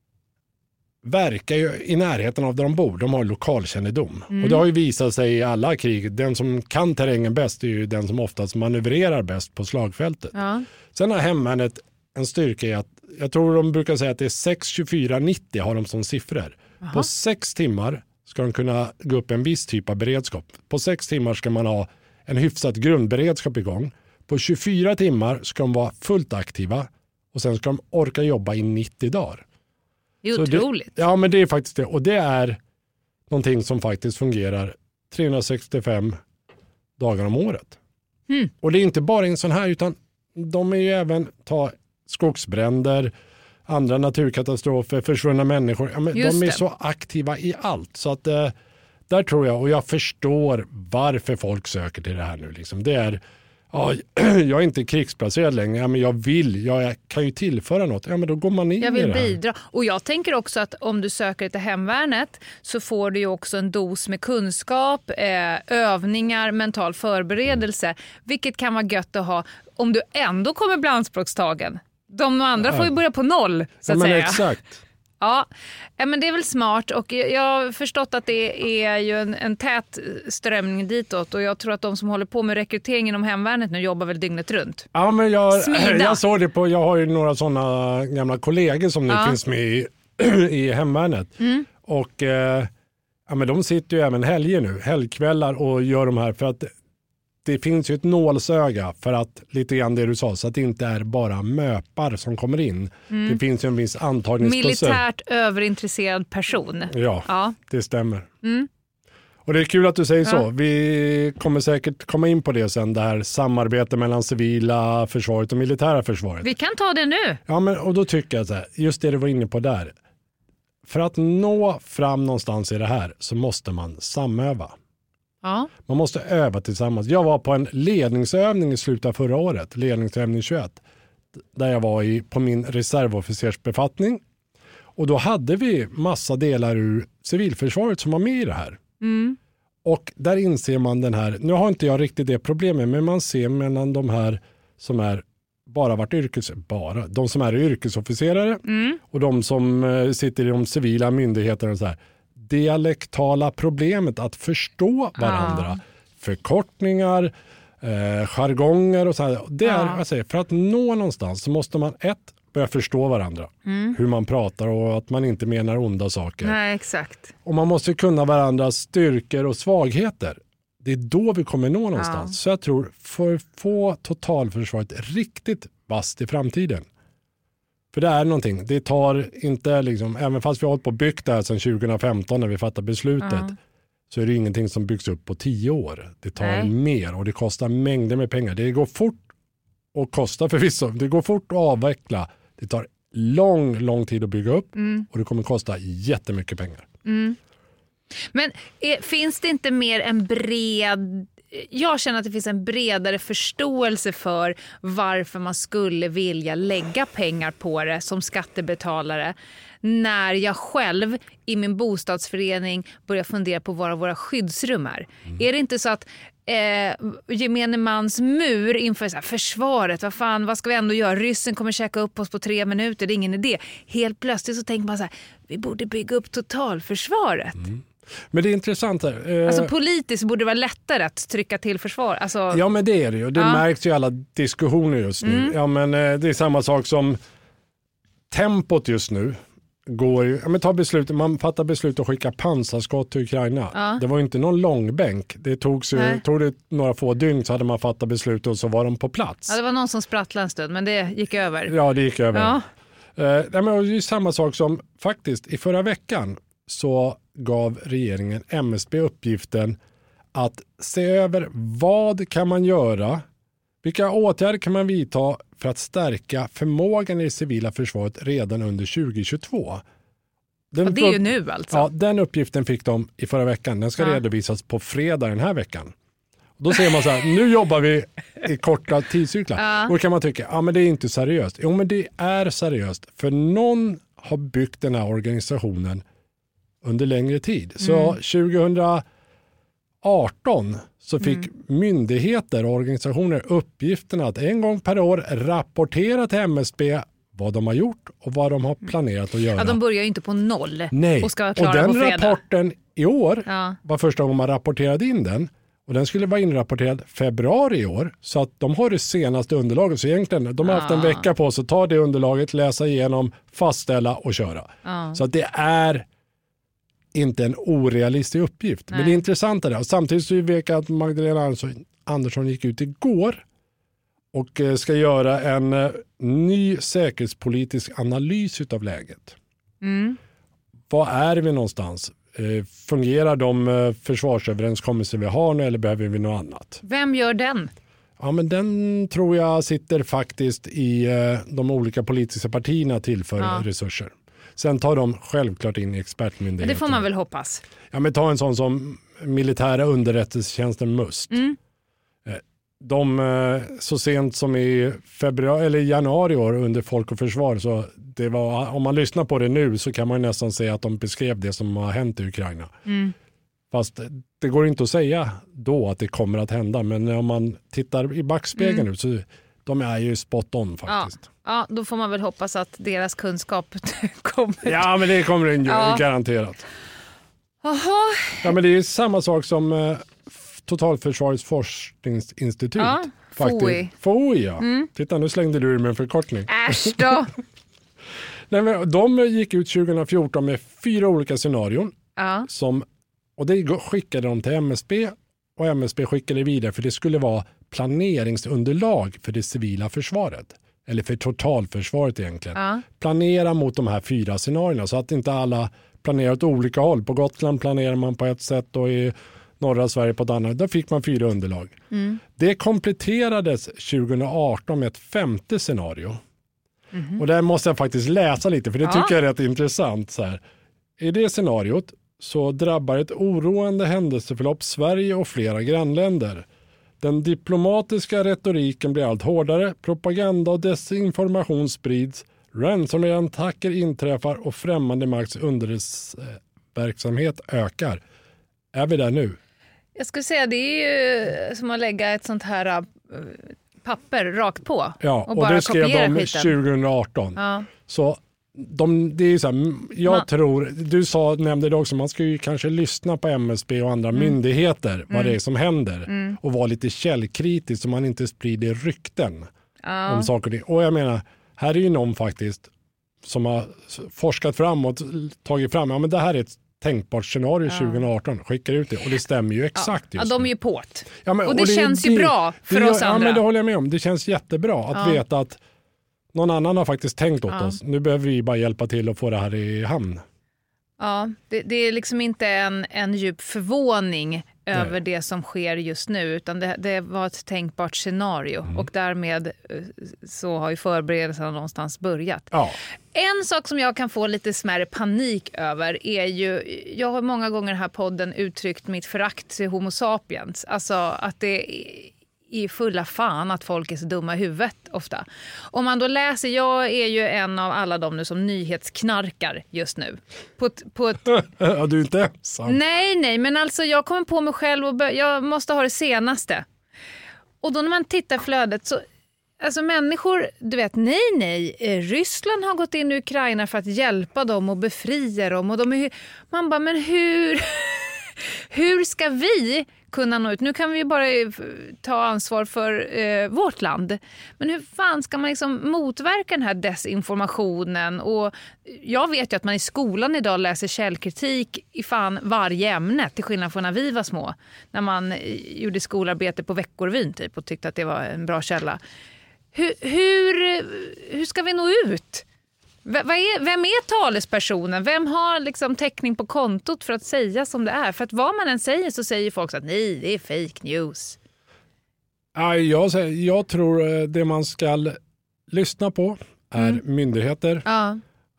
verkar ju i närheten av där de bor. De har lokalkännedom. Och det har ju visat sig i alla krig. Den som kan terrängen bäst är ju den som oftast manövrerar bäst på slagfältet. Ja. Sen har hemvärnet en styrka i att jag tror de brukar säga att det är 6-24-90 har de som siffror. Aha. På 6 timmar ska de kunna gå upp en viss typ av beredskap. På 6 timmar ska man ha en hyfsat grundberedskap igång. På 24 timmar ska de vara fullt aktiva och sen ska de orka jobba i 90 dagar. Det är otroligt. Ja, men det är faktiskt det. Och det är någonting som faktiskt fungerar 365 dagar om året. Och det är inte bara en sån här utan de är ju även skogsbränder, andra naturkatastrofer, försvunna människor. Ja, men de är så aktiva i allt så att där tror jag och jag förstår varför folk söker till det här nu. Liksom. Det är jag är inte krigsplacerad längre, ja, men jag kan ju tillföra något. Ja, men då går man in. Jag vill bidra. Och jag tänker också att om du söker till hemvärnet så får du ju också en dos med kunskap, övningar, mental förberedelse. Vilket kan vara gött att ha om du ändå kommer bli anspråkstagen. De andra får ju börja på noll, så att säga. Exakt. Ja, men det är väl smart och jag har förstått att det är ju en tät strömning ditåt och jag tror att de som håller på med rekrytering inom hemvärnet nu jobbar väl dygnet runt. Ja, men jag såg det jag har ju några sådana gamla kollegor som nu finns med i hemvärnet och men de sitter ju även helger nu, helgkvällar och gör de här för att det finns ju ett nålsöga för att lite grann det du sa så att det inte är bara möpar som kommer in. Det finns ju en viss antagningsprocess. Militärt överintresserad person. Ja, det stämmer. Och det är kul att du säger så. Vi kommer säkert komma in på det sen, det här samarbetet mellan civila försvaret och militära försvaret. Vi kan ta det nu. Ja, men och då tycker jag så här, just det du var inne på där. För att nå fram någonstans i det här så måste man samöva. Ja. Man måste öva tillsammans. Jag var på en ledningsövning i slutet av förra året, ledningsövning 21, där jag var på min reservofficersbefattning. Och då hade vi massa delar ur civilförsvaret som var med i det här. Och där inser man den här, nu har inte jag riktigt det problemet, men man ser mellan de här som är de som är yrkesofficerare och de som sitter i de civila myndigheterna och så här. Dialektala problemet att förstå varandra. Förkortningar, jargonger och så här. Det är, jag säger, för att nå någonstans så måste man börja förstå varandra. Hur man pratar och att man inte menar onda saker. Nej, exakt. Och man måste kunna varandras styrkor och svagheter. Det är då vi kommer nå någonstans. Så jag tror för att få totalförsvaret riktigt vast i framtiden För det är någonting. Det tar inte liksom, även fast vi har hållit på och byggt det här sedan 2015 när vi fattade beslutet, så är det ingenting som byggs upp på 10 år. Det tar mer och det kostar mängder med pengar. Det går fort och kostar förvisso. Det går fort att avveckla. Det tar lång tid att bygga upp och det kommer kosta jättemycket pengar. Men finns det inte mer en bred... Jag känner att det finns en bredare förståelse för varför man skulle vilja lägga pengar på det som skattebetalare när jag själv i min bostadsförening börjar fundera på var våra skyddsrum är. Är det inte så att gemene mans mur inför så här, försvaret, vad ska vi ändå göra? Ryssen kommer käka upp oss på 3 minuter, det är ingen idé. Helt plötsligt så tänker man så här, vi borde bygga upp totalförsvaret. Men det är intressant här. Alltså politiskt borde det vara lättare att trycka till försvar. Alltså... Ja, men det är det ju. Det märks ju i alla diskussioner just nu. Ja, men det är samma sak som tempot just nu går ju. Ja, men man fattar beslut att skicka pansarskott till Ukraina. Det var ju inte någon långbänk. Det tog det några få dygn så hade man fattat beslut och så var de på plats. Ja, det var någon som sprattlade en stund, men det gick över. Ja, det gick över. Ja. Men det är ju samma sak som faktiskt i förra veckan så gav regeringen MSB uppgiften att se över vad kan man göra, vilka åtgärder kan man vidta för att stärka förmågan i det civila försvaret redan under 2022. Det är ju nu alltså. Ja, den uppgiften fick de i förra veckan. Den ska redovisas på fredag den här veckan. Och då säger man så här, nu jobbar vi i korta tidscyklar. Och då kan man tycka, men det är inte seriöst. Jo, men det är seriöst. För någon har byggt den här organisationen under längre tid. Så 2018 så fick myndigheter och organisationer uppgiften att en gång per år rapportera till MSB vad de har gjort och vad de har planerat att göra. Ja, de börjar ju inte på 0. Nej. Och ska klara och den på fredag. Rapporten i år var första gången man rapporterade in den. Och den skulle vara inrapporterad februari i år. Så att de har det senaste underlaget. Så egentligen, de har haft en vecka på sig att ta det underlaget, läsa igenom, fastställa och köra. Så att det är inte en orealistisk uppgift. Nej. Men det är intressant det. Och samtidigt så vet jag att Magdalena Andersson gick ut igår och ska göra en ny säkerhetspolitisk analys av läget. Var är vi någonstans? Fungerar de försvarsöverenskommelser vi har nu eller behöver vi något annat? Vem gör den? Ja, men den tror jag sitter faktiskt i de olika politiska partierna tillför resurser. Sen tar de självklart in i expertmyndigheten. Det får man väl hoppas. Ja, men ta en sån som militära underrättelsetjänsten MUST. De så sent som i februari eller januari år under Folk och Försvar, så det var, om man lyssnar på det nu så kan man nästan säga att de beskrev det som har hänt i Ukraina. Fast det går inte att säga då att det kommer att hända, men om man tittar i backspegeln nu så de är ju spot on faktiskt. Ja, då får man väl hoppas att deras kunskap kommer. Ja, men det kommer den garanterat. Aha. Ja, men det är samma sak som Totalförsvarets forskningsinstitut. Ja, FOI. FOI, ja. Titta, nu slängde du med en förkortning. Äsch då! Nej, men de gick ut 2014 med 4 olika scenarion. Och det skickade de till MSB och MSB skickade vidare för det skulle vara planeringsunderlag för det civila försvaret. Eller för totalförsvaret egentligen. Planera mot de här 4 scenarierna så att inte alla planerar åt olika håll. På Gotland planerar man på ett sätt och i norra Sverige på ett annat. Där fick man 4 underlag. Det kompletterades 2018 med ett 5:e scenario. Och där måste jag faktiskt läsa lite för det tycker jag är rätt intressant. Så här. I det scenariot så drabbar ett oroande händelseförlopp Sverige och flera grannländer. Den diplomatiska retoriken blir allt hårdare, propaganda och desinformation sprids, ransomware-attacker inträffar och främmande makts underrättelseverksamhet ökar. Är vi där nu? Jag skulle säga det är ju som att lägga ett sånt här papper rakt på. Ja, och bara det skrev de 2018. Så det är så här, jag tror, du nämnde det också, man ska ju kanske lyssna på MSB och andra myndigheter vad det är som händer och vara lite källkritisk så man inte sprider rykten om saker. Och jag menar, här är ju någon faktiskt som har forskat fram och tagit fram, men det här är ett tänkbart scenario 2018, skickar ut det och det stämmer ju exakt just de är ju påt. Ja, men, och det känns ju bra för oss andra. Ja, men det håller jag med om. Det känns jättebra att veta att någon annan har faktiskt tänkt åt oss. Nu behöver vi bara hjälpa till att få det här i hamn. Ja, det är liksom inte en djup förvåning över det som sker just nu, utan det var ett tänkbart scenario och därmed så har ju förberedelserna någonstans börjat. Ja. En sak som jag kan få lite smärre panik över är ju, jag har många gånger i den här podden uttryckt mitt förakt till Homo sapiens, alltså att det i fulla fan att folk är så dumma i huvudet ofta. Om man då läser, jag är ju en av alla de nu som nyhetsknarkar just nu. På ett... Ja, du är inte ensam. Nej, men alltså jag kommer på mig själv och jag måste ha det senaste. Och då när man tittar flödet så, alltså människor, du vet, nej, Ryssland har gått in i Ukraina för att hjälpa dem och befria dem. Och de är, man bara, men hur ska vi kunna nå ut? Nu kan vi bara ta ansvar för vårt land. Men hur fan ska man liksom motverka den här desinformationen? Och jag vet ju att man i skolan idag läser källkritik i fan varje ämne, till skillnad från när vi var små. När man gjorde skolarbete på Veckorevyn typ och tyckte att det var en bra källa. Hur ska vi nå ut? Vem är talespersonen? Vem har liksom täckning på kontot för att säga som det är? För att vad man än säger så säger folk att nej, det är fake news. Jag tror det man ska lyssna på är myndigheter. Ja.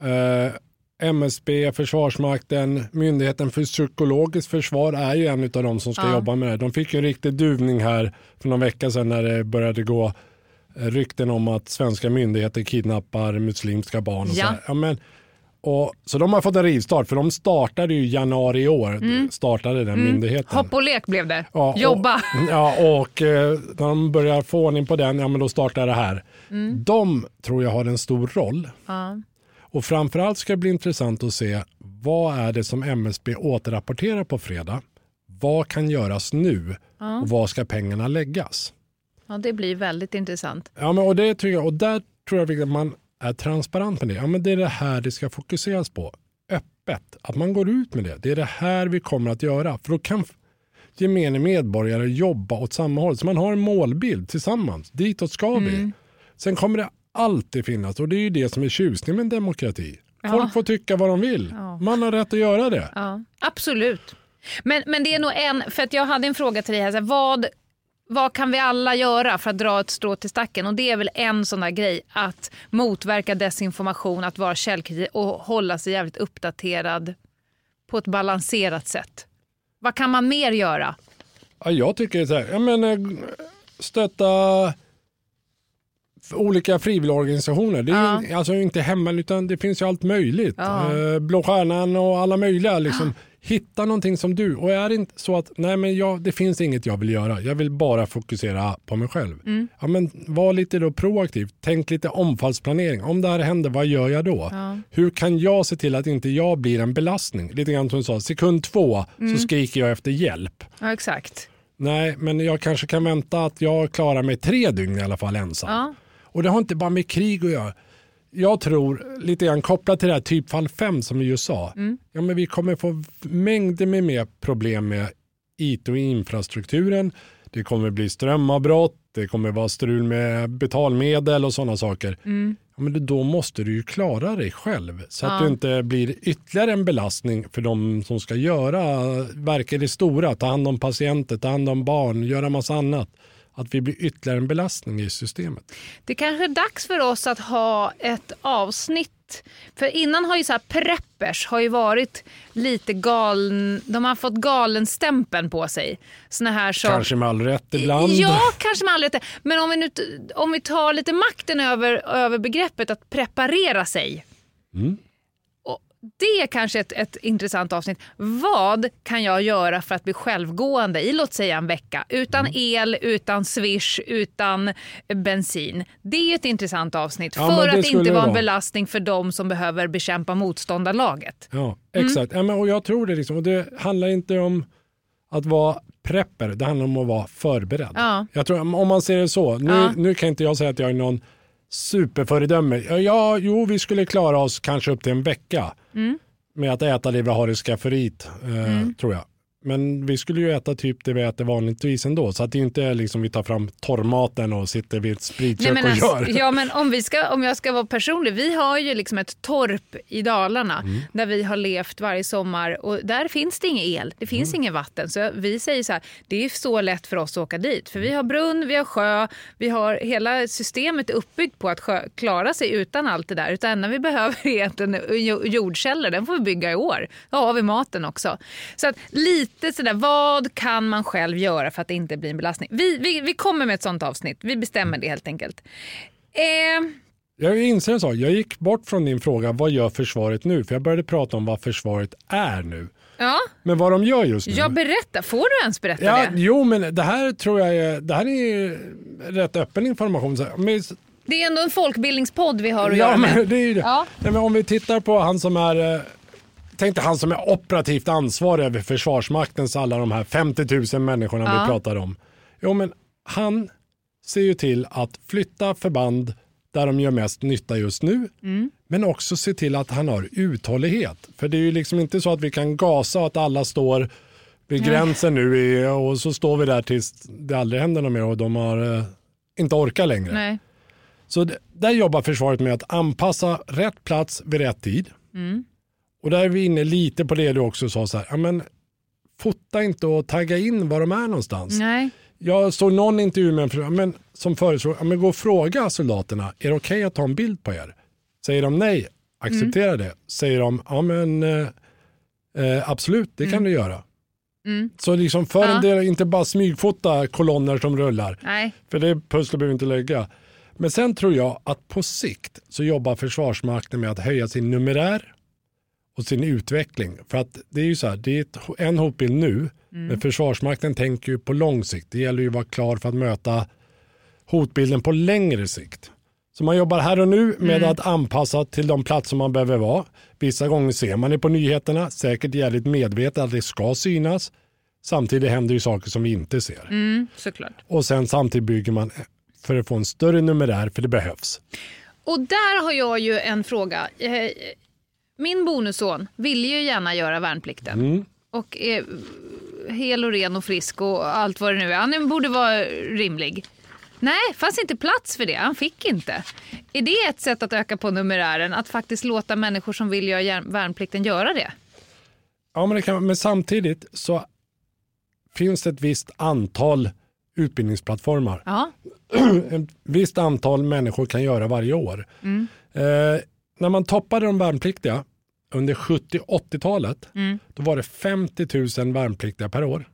MSB, Försvarsmakten, Myndigheten för psykologiskt försvar är ju en av de som ska jobba med det. De fick ju en riktig duvning här för någon vecka sedan när det började gå rykten om att svenska myndigheter kidnappar muslimska barn. Och så här. Ja, men, så de har fått en rivstart, för de startade ju januari i år. Startade den myndigheten. Hopp och lek blev det. Ja, jobba. Och när de börjar få ordning på den, men då startar det här. De tror jag har en stor roll. Och framförallt ska det bli intressant att se vad är det som MSB återrapporterar på fredag. Vad kan göras nu och var ska pengarna läggas? Ja, det blir väldigt intressant. Ja, men och det tycker jag, och där tror jag att man är transparent med det. Ja, men det är det här det ska fokuseras på. Öppet. Att man går ut med det. Det är det här vi kommer att göra. För då kan gemene medborgare jobba åt samma håll. Så man har en målbild tillsammans. Ditåt ska vi. Sen kommer det alltid finnas. Och det är ju det som är tjusning med en demokrati. Folk får tycka vad de vill. Ja. Man har rätt att göra det. Ja, absolut. Men det är nog för att jag hade en fråga till dig här. Så vad kan vi alla göra för att dra ett strå till stacken? Och det är väl en sån där grej, att motverka desinformation, att vara källkritisk och hålla sig jävligt uppdaterad på ett balanserat sätt. Vad kan man mer göra? Ja, jag tycker så här, stötta olika frivilligorganisationer. Det är alltså inte hemma, utan det finns ju allt möjligt. Blå Stjärnan och alla möjliga liksom. Hitta någonting som du, och är det inte så att det finns inget jag vill göra, jag vill bara fokusera på mig själv. Ja, men var lite då proaktiv, tänk lite omfallsplanering. Om det här händer, vad gör jag då? Hur kan jag se till att inte jag blir en belastning? Lite grann som du sa, sekund 2 så skriker jag efter hjälp. Ja, exakt. Nej, men jag kanske kan vänta att jag klarar mig 3 dygn i alla fall ensam. Och det har inte bara med krig att göra. Jag tror lite grann kopplat till det här typfall 5 som i USA. Ja, men vi kommer få mängder med mer problem med IT och infrastrukturen. Det kommer bli strömavbrott. Det kommer vara strul med betalmedel och sådana saker. Ja, men då måste du ju klara dig själv. Så att du inte blir ytterligare en belastning för de som ska verka det stora. Ta hand om patienter, ta hand om barn, göra massa annat. Att vi blir ytterligare en belastning i systemet. Det kanske är dags för oss att ha ett avsnitt. För innan har ju så här preppers har ju varit lite galen. De har fått galenstämpeln på sig. Såna här som, kanske med all rätt ibland. Ja, kanske med all rätt. Men om vi tar lite makten över begreppet att preparera sig. Det är kanske ett intressant avsnitt. Vad kan jag göra för att bli självgående i, låt säga, en vecka? Utan el, utan swish, utan bensin. Det är ett intressant avsnitt för att inte vara en belastning för de som behöver bekämpa motståndarlaget. Ja, exakt. Ja, men, och jag tror det liksom. Och det handlar inte om att vara prepper. Det handlar om att vara förberedd. Ja. Jag tror, om man ser det så. Nu kan inte jag säga att jag är någon superföredöme. Vi skulle klara oss kanske upp till en vecka med att äta Livra Haris skafferiet, tror jag. Men vi skulle ju äta typ det vi äter vanligtvis ändå. Så att det inte är liksom vi tar fram torrmaten och sitter vid ett spritkök och gör. Ja, men om jag ska vara personlig. Vi har ju liksom ett torp i Dalarna där vi har levt varje sommar. Och där finns det ingen el. Det finns ingen vatten. Så vi säger så här, det är så lätt för oss att åka dit. För vi har brunn, vi har sjö. Vi har hela systemet uppbyggt på att klara sig utan allt det där. Utan när vi behöver egentligen jordkällor, den får vi bygga i år. Då har vi maten också. Så att lite sådär, vad kan man själv göra för att det inte blir en belastning? Vi kommer med ett sånt avsnitt. Vi bestämmer det helt enkelt. Jag inser en sak. Jag gick bort från din fråga, vad gör försvaret nu? För jag började prata om vad försvaret är nu. Ja. Men vad de gör just nu. Jag berättar. Får du ens berätta det? Jo, men det här tror jag det här är rätt öppen information. Det är ändå en folkbildningspodd vi har att göra med. Men det är ju det. Ja. Nej, men om vi tittar på han som är operativt ansvarig över Försvarsmaktens alla de här 50 000 människorna vi pratar om. Jo, men han ser ju till att flytta förband där de gör mest nytta just nu. Men också se till att han har uthållighet. För det är ju liksom inte så att vi kan gasa och att alla står vid gränsen nu och så står vi där tills det aldrig händer något mer och de har inte orkar längre. Nej. Så där jobbar försvaret med att anpassa rätt plats vid rätt tid. Och där är vi inne lite på det du också sa så här, ja men fota inte och tagga in var de är någonstans. Nej. Jag såg någon intervju med som föreslår, ja men gå och fråga soldaterna, är det okej att ta en bild på er? Säger de nej, acceptera det. Säger de, ja men absolut, det kan du göra. Så liksom för en del, inte bara smygfota kolonner som rullar. Nej. För det pusslet behöver vi inte lägga. Men sen tror jag att på sikt så jobbar Försvarsmakten med att höja sin numerär och sin utveckling. För att det är ju så här, det är en hotbild nu, men Försvarsmakten tänker ju på lång sikt. Det gäller ju att vara klar för att möta hotbilden på längre sikt. Så man jobbar här och nu med att anpassa till de platser man behöver vara. Vissa gånger ser man det på nyheterna, säkert jävligt medvetet att det ska synas. Samtidigt händer ju saker som vi inte ser. Såklart. Och sen samtidigt bygger man för att få en större numerär, för det behövs. Och där har jag ju en fråga. Min bonusson vill ju gärna göra värnplikten. Och är hel och ren och frisk och allt vad det nu är. Han borde vara rimlig. Nej, fanns inte plats för det. Han fick inte. Är det ett sätt att öka på numerären? Att faktiskt låta människor som vill göra värnplikten göra det? Ja, men, men samtidigt så finns det ett visst antal utbildningsplattformar. Ja. Ett visst antal människor kan göra varje år. När man toppade de värnpliktiga under 70-80-talet då var det 50 000 värnpliktiga per år.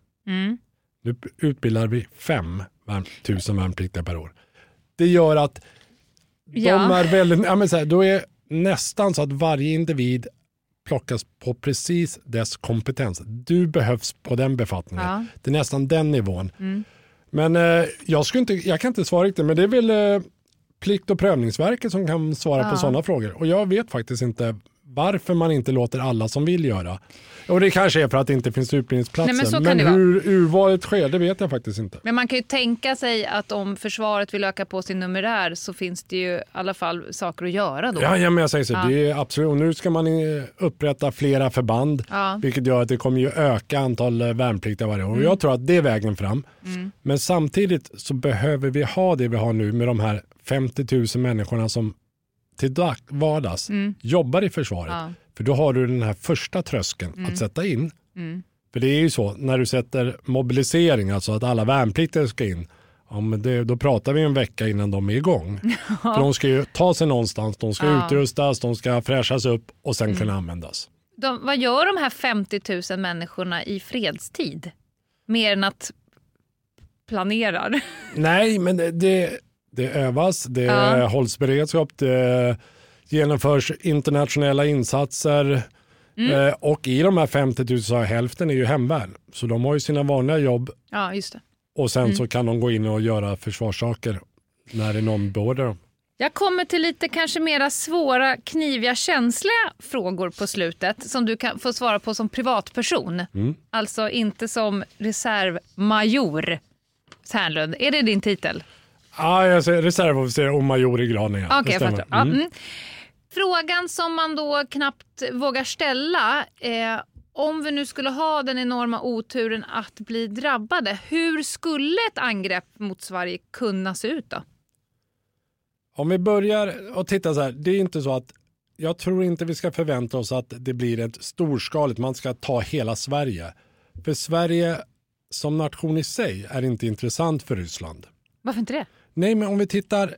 Nu utbildar vi 5 000 värnpliktiga per år. Det gör att de är väldigt, ja, men så här, då är nästan så att varje individ plockas på precis dess kompetens. Du behövs på den befattningen. Ja. Det är nästan den nivån. Men jag kan inte svara riktigt, men det är väl Plikt- och prövningsverket som kan svara på sådana frågor. Och jag vet faktiskt inte varför man inte låter alla som vill göra. Och det kanske är för att det inte finns utbildningsplatser. Men hur urvalet sker, det vet jag faktiskt inte. Men man kan ju tänka sig att om försvaret vill öka på sin numerär så finns det ju i alla fall saker att göra då. Ja, men jag säger så. Det är absolut. Och nu ska man upprätta flera förband. Vilket gör att det kommer ju öka antal värnpliktiga varje år. Och jag tror att det är vägen fram. Men samtidigt så behöver vi ha det vi har nu med de här 50 000 människorna som till vardags jobbar i försvaret. För då har du den här första tröskeln att sätta in. För det är ju så, när du sätter mobilisering, alltså att alla värnpliktiga ska in, ja, men då pratar vi en vecka innan de är igång. För de ska ju ta sig någonstans, de ska utrustas, de ska fräschas upp och sen kunna användas. Vad gör de här 50 000 människorna i fredstid? Mer än att planerar? Nej, men det övas, det hålls beredskap, det genomförs internationella insatser och i de här 50 000 så hälften är ju hemvärn. Så de har ju sina vanliga jobb. Ja, just det. Och sen så kan de gå in och göra försvarssaker när det är någon beordrar dem. Jag kommer till lite kanske mera svåra, kniviga, känsliga frågor på slutet som du kan få svara på som privatperson. Alltså inte som reservmajor. Särnlund, är det din titel? Ja, jag säger reservofficer och major i granen. Ja. Okej, jag fattar. Frågan som man då knappt vågar ställa. om vi nu skulle ha den enorma oturen att bli drabbade, hur skulle ett angrepp mot Sverige kunna se ut då? Om vi börjar och titta så här, det är inte så att jag tror inte vi ska förvänta oss att det blir ett storskaligt, man ska ta hela Sverige. För Sverige som nation i sig är inte intressant för Ryssland. Varför inte det? Nej, men om vi tittar,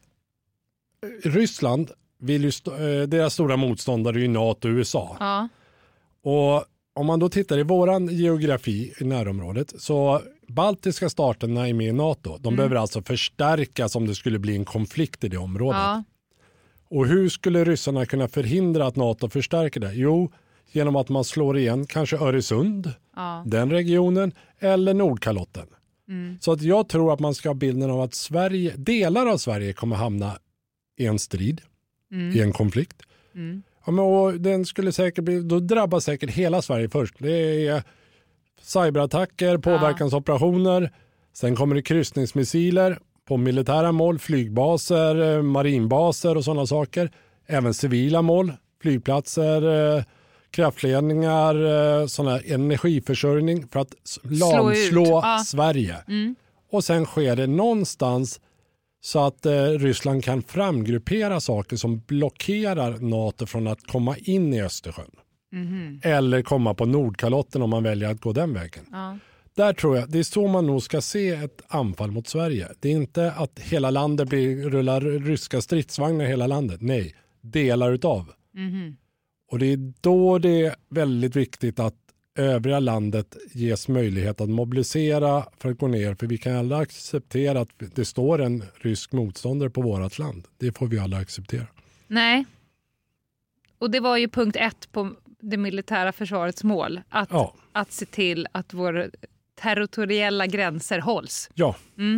Ryssland vill ju deras stora motståndare är ju NATO och USA. Ja. Och om man då tittar i våran geografi i närområdet, så baltiska staterna är med i NATO. De behöver alltså förstärkas om det skulle bli en konflikt i det området. Ja. Och hur skulle ryssarna kunna förhindra att NATO förstärker det? Jo, genom att man slår igen kanske Öresund, den regionen, eller Nordkalotten. Så att jag tror att man ska ha bilden av att delar av Sverige kommer hamna i en strid, i en konflikt. Ja, men, och den skulle säkert då drabbas säkert hela Sverige först. Det är cyberattacker, påverkansoperationer, sen kommer det kryssningsmissiler på militära mål, flygbaser, marinbaser och sådana saker. Även civila mål, flygplatser, kraftledningar, sådana här energiförsörjning för att lamslå Sverige. Och sen sker det någonstans så att Ryssland kan framgruppera saker som blockerar NATO från att komma in i Östersjön. Eller komma på Nordkalotten om man väljer att gå den vägen. Där tror jag, det är så man nog ska se ett anfall mot Sverige. Det är inte att hela landet rullar ryska stridsvagnar i hela landet. Nej, delar utav. Och det är då det är väldigt viktigt att övriga landet ges möjlighet att mobilisera för att gå ner. För vi kan aldrig acceptera att det står en rysk motståndare på vårt land. Det får vi aldrig acceptera. Nej. Och det var ju punkt 1 på det militära försvarets mål. Att se till att våra territoriella gränser hålls. Ja.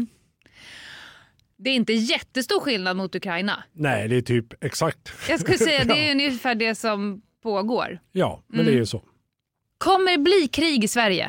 Det är inte jättestor skillnad mot Ukraina. Nej, det är typ exakt. Jag skulle säga det är ungefär det som pågår. Ja, men det är ju så. Kommer det bli krig i Sverige?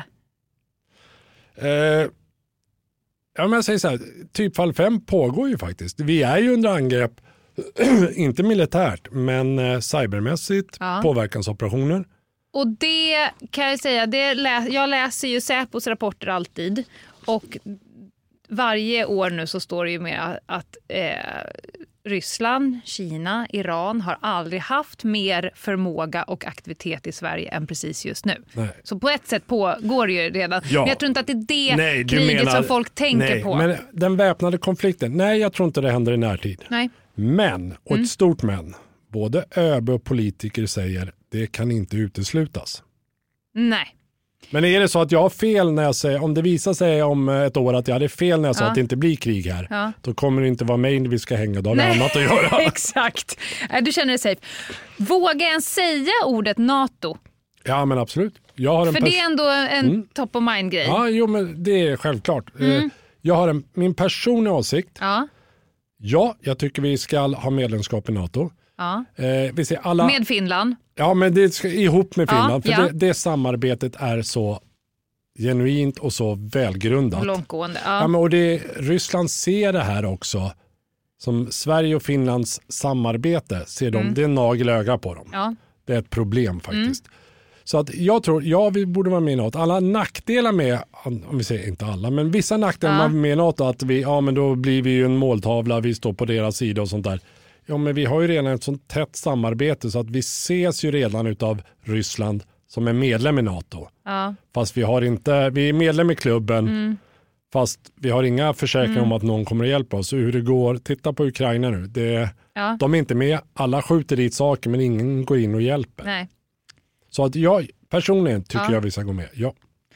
Ja, men jag säger så här, typfall 5 pågår ju faktiskt. Vi är ju under angrepp, inte militärt, men cybermässigt, påverkansoperationer. Och det kan jag säga, jag läser ju Säpos rapporter alltid, och varje år nu så står det ju med att Ryssland, Kina, Iran har aldrig haft mer förmåga och aktivitet i Sverige än precis just nu. Nej. Så på ett sätt pågår det ju redan. Ja. Men jag tror inte att det är det kriget som folk tänker på. Men den väpnade konflikten, nej, jag tror inte det händer i närtid. Nej. Men, och ett stort men, både ÖB och politiker säger det kan inte uteslutas. Nej. Men är det så att jag har fel när jag säger, om det visar sig om ett år att jag hade fel när jag sa att det inte blir krig här, då kommer det inte vara mig när vi ska hänga, då har vi annat att göra. Exakt. Du känner dig safe. Vågar jag säga ordet NATO? Ja, men absolut. Jag har för det är ändå en top of mind-grej. Ja, jo, men det är självklart. Jag har min personliga åsikt. Ja, jag tycker vi ska ha medlemskap i NATO. Vi ser alla... Med Finland. Ja, men det ska ihop med Finland. För det samarbetet är så genuint och så välgrundat. Långtgående. Ja, men, och Ryssland ser det här också. Som Sverige och Finlands samarbete ser de, det är nagelöga på dem. Ja. Det är ett problem faktiskt. Så att jag tror, vi borde vara med i NATO. Alla nackdelar med, om vi säger inte alla, men vissa nackdelar med i NATO, att men då blir vi ju en måltavla, vi står på deras sida och sånt där. Ja, men vi har ju redan ett sånt tätt samarbete så att vi ses ju redan utav Ryssland som är medlem i NATO. Fast vi är medlem i klubben, fast vi har inga försäkringar om att någon kommer att hjälpa oss. Så hur det går, titta på Ukraina nu. De är inte med, alla skjuter dit saker men ingen går in och hjälper. Nej. Så att jag personligen tycker jag vi ska gå med. Ja.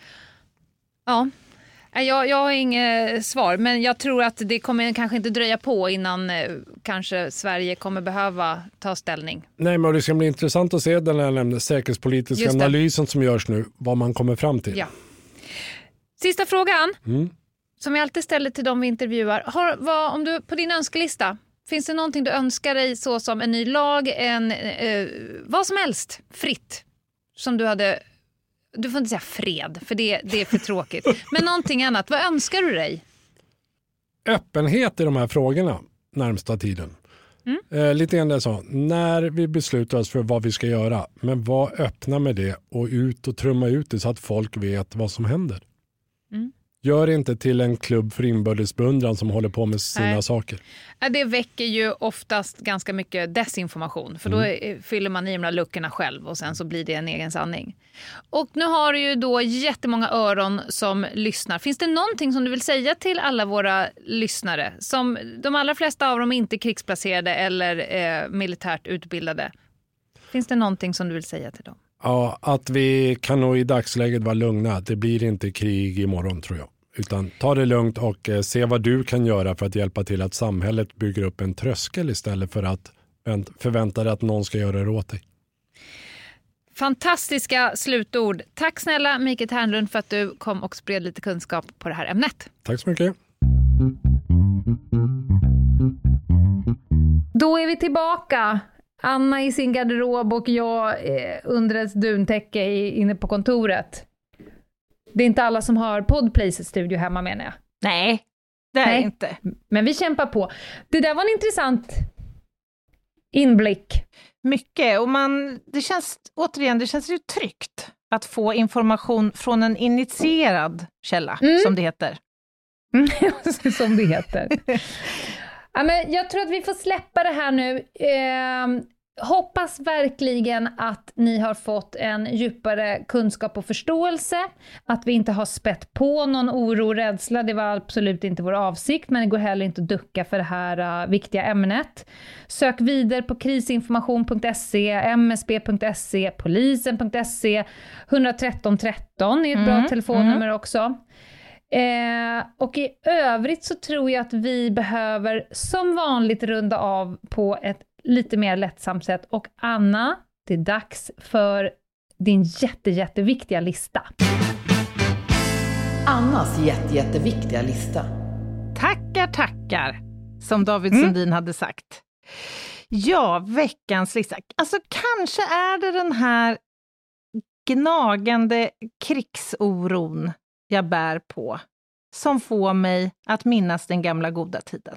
Jag har inget svar, men jag tror att det kommer kanske inte dröja på innan kanske Sverige kommer behöva ta ställning. Nej, men det ska bli intressant att se den säkerhetspolitiska analysen som görs nu, vad man kommer fram till. Ja. Sista frågan, som jag alltid ställer till de vi intervjuar. Om du på din önskelista, finns det någonting du önskar dig, så som en ny lag, vad som helst, fritt, som du får inte säga fred, för det är för tråkigt. Men någonting annat, vad önskar du dig? Öppenhet i de här frågorna närmsta tiden. Lite grann det så. När vi beslutar oss för vad vi ska göra, men var öppna med det och ut och trumma ut det så att folk vet vad som händer. Gör inte till en klubb för inbördesbeundran som håller på med sina saker. Det väcker ju oftast ganska mycket desinformation. För då fyller man i de där luckorna själv och sen så blir det en egen sanning. Och nu har du ju då jättemånga öron som lyssnar. Finns det någonting som du vill säga till alla våra lyssnare? Som de allra flesta av dem inte är krigsplacerade eller militärt utbildade. Finns det någonting som du vill säga till dem? Ja, att vi kan nog i dagsläget vara lugna. Det blir inte krig imorgon tror jag. Utan ta det lugnt och se vad du kan göra för att hjälpa till att samhället bygger upp en tröskel istället för att förvänta dig att någon ska göra det åt dig. Fantastiska slutord. Tack snälla Mikael Ternlund för att du kom och spred lite kunskap på det här ämnet. Tack så mycket. Då är vi tillbaka. Anna i sin garderob och jag under ett duntäcke inne på kontoret. Det är inte alla som har Podplays studio hemma menar jag. Nej, det är inte. Men vi kämpar på. Det där var en intressant inblick. Mycket. Och det känns ju tryggt att få information från en initierad källa, som det heter. Som det heter. Ja, men jag tror att vi får släppa det här nu. Hoppas verkligen att ni har fått en djupare kunskap och förståelse. Att vi inte har spett på någon oro och rädsla. Det var absolut inte vår avsikt. Men det går heller inte att ducka för det här viktiga ämnet. Sök vidare på krisinformation.se, msb.se, polisen.se. 113 13 är ett bra telefonnummer också. Och i övrigt så tror jag att vi behöver som vanligt runda av på ett lite mer lättsamt sätt. Och Anna, det är dags för din jätteviktiga lista. Annas jätteviktiga lista. Tackar, som David Sundin hade sagt. Ja, veckans lista. Alltså kanske är det den här gnagande krigsoron jag bär på som får mig att minnas den gamla goda tiden.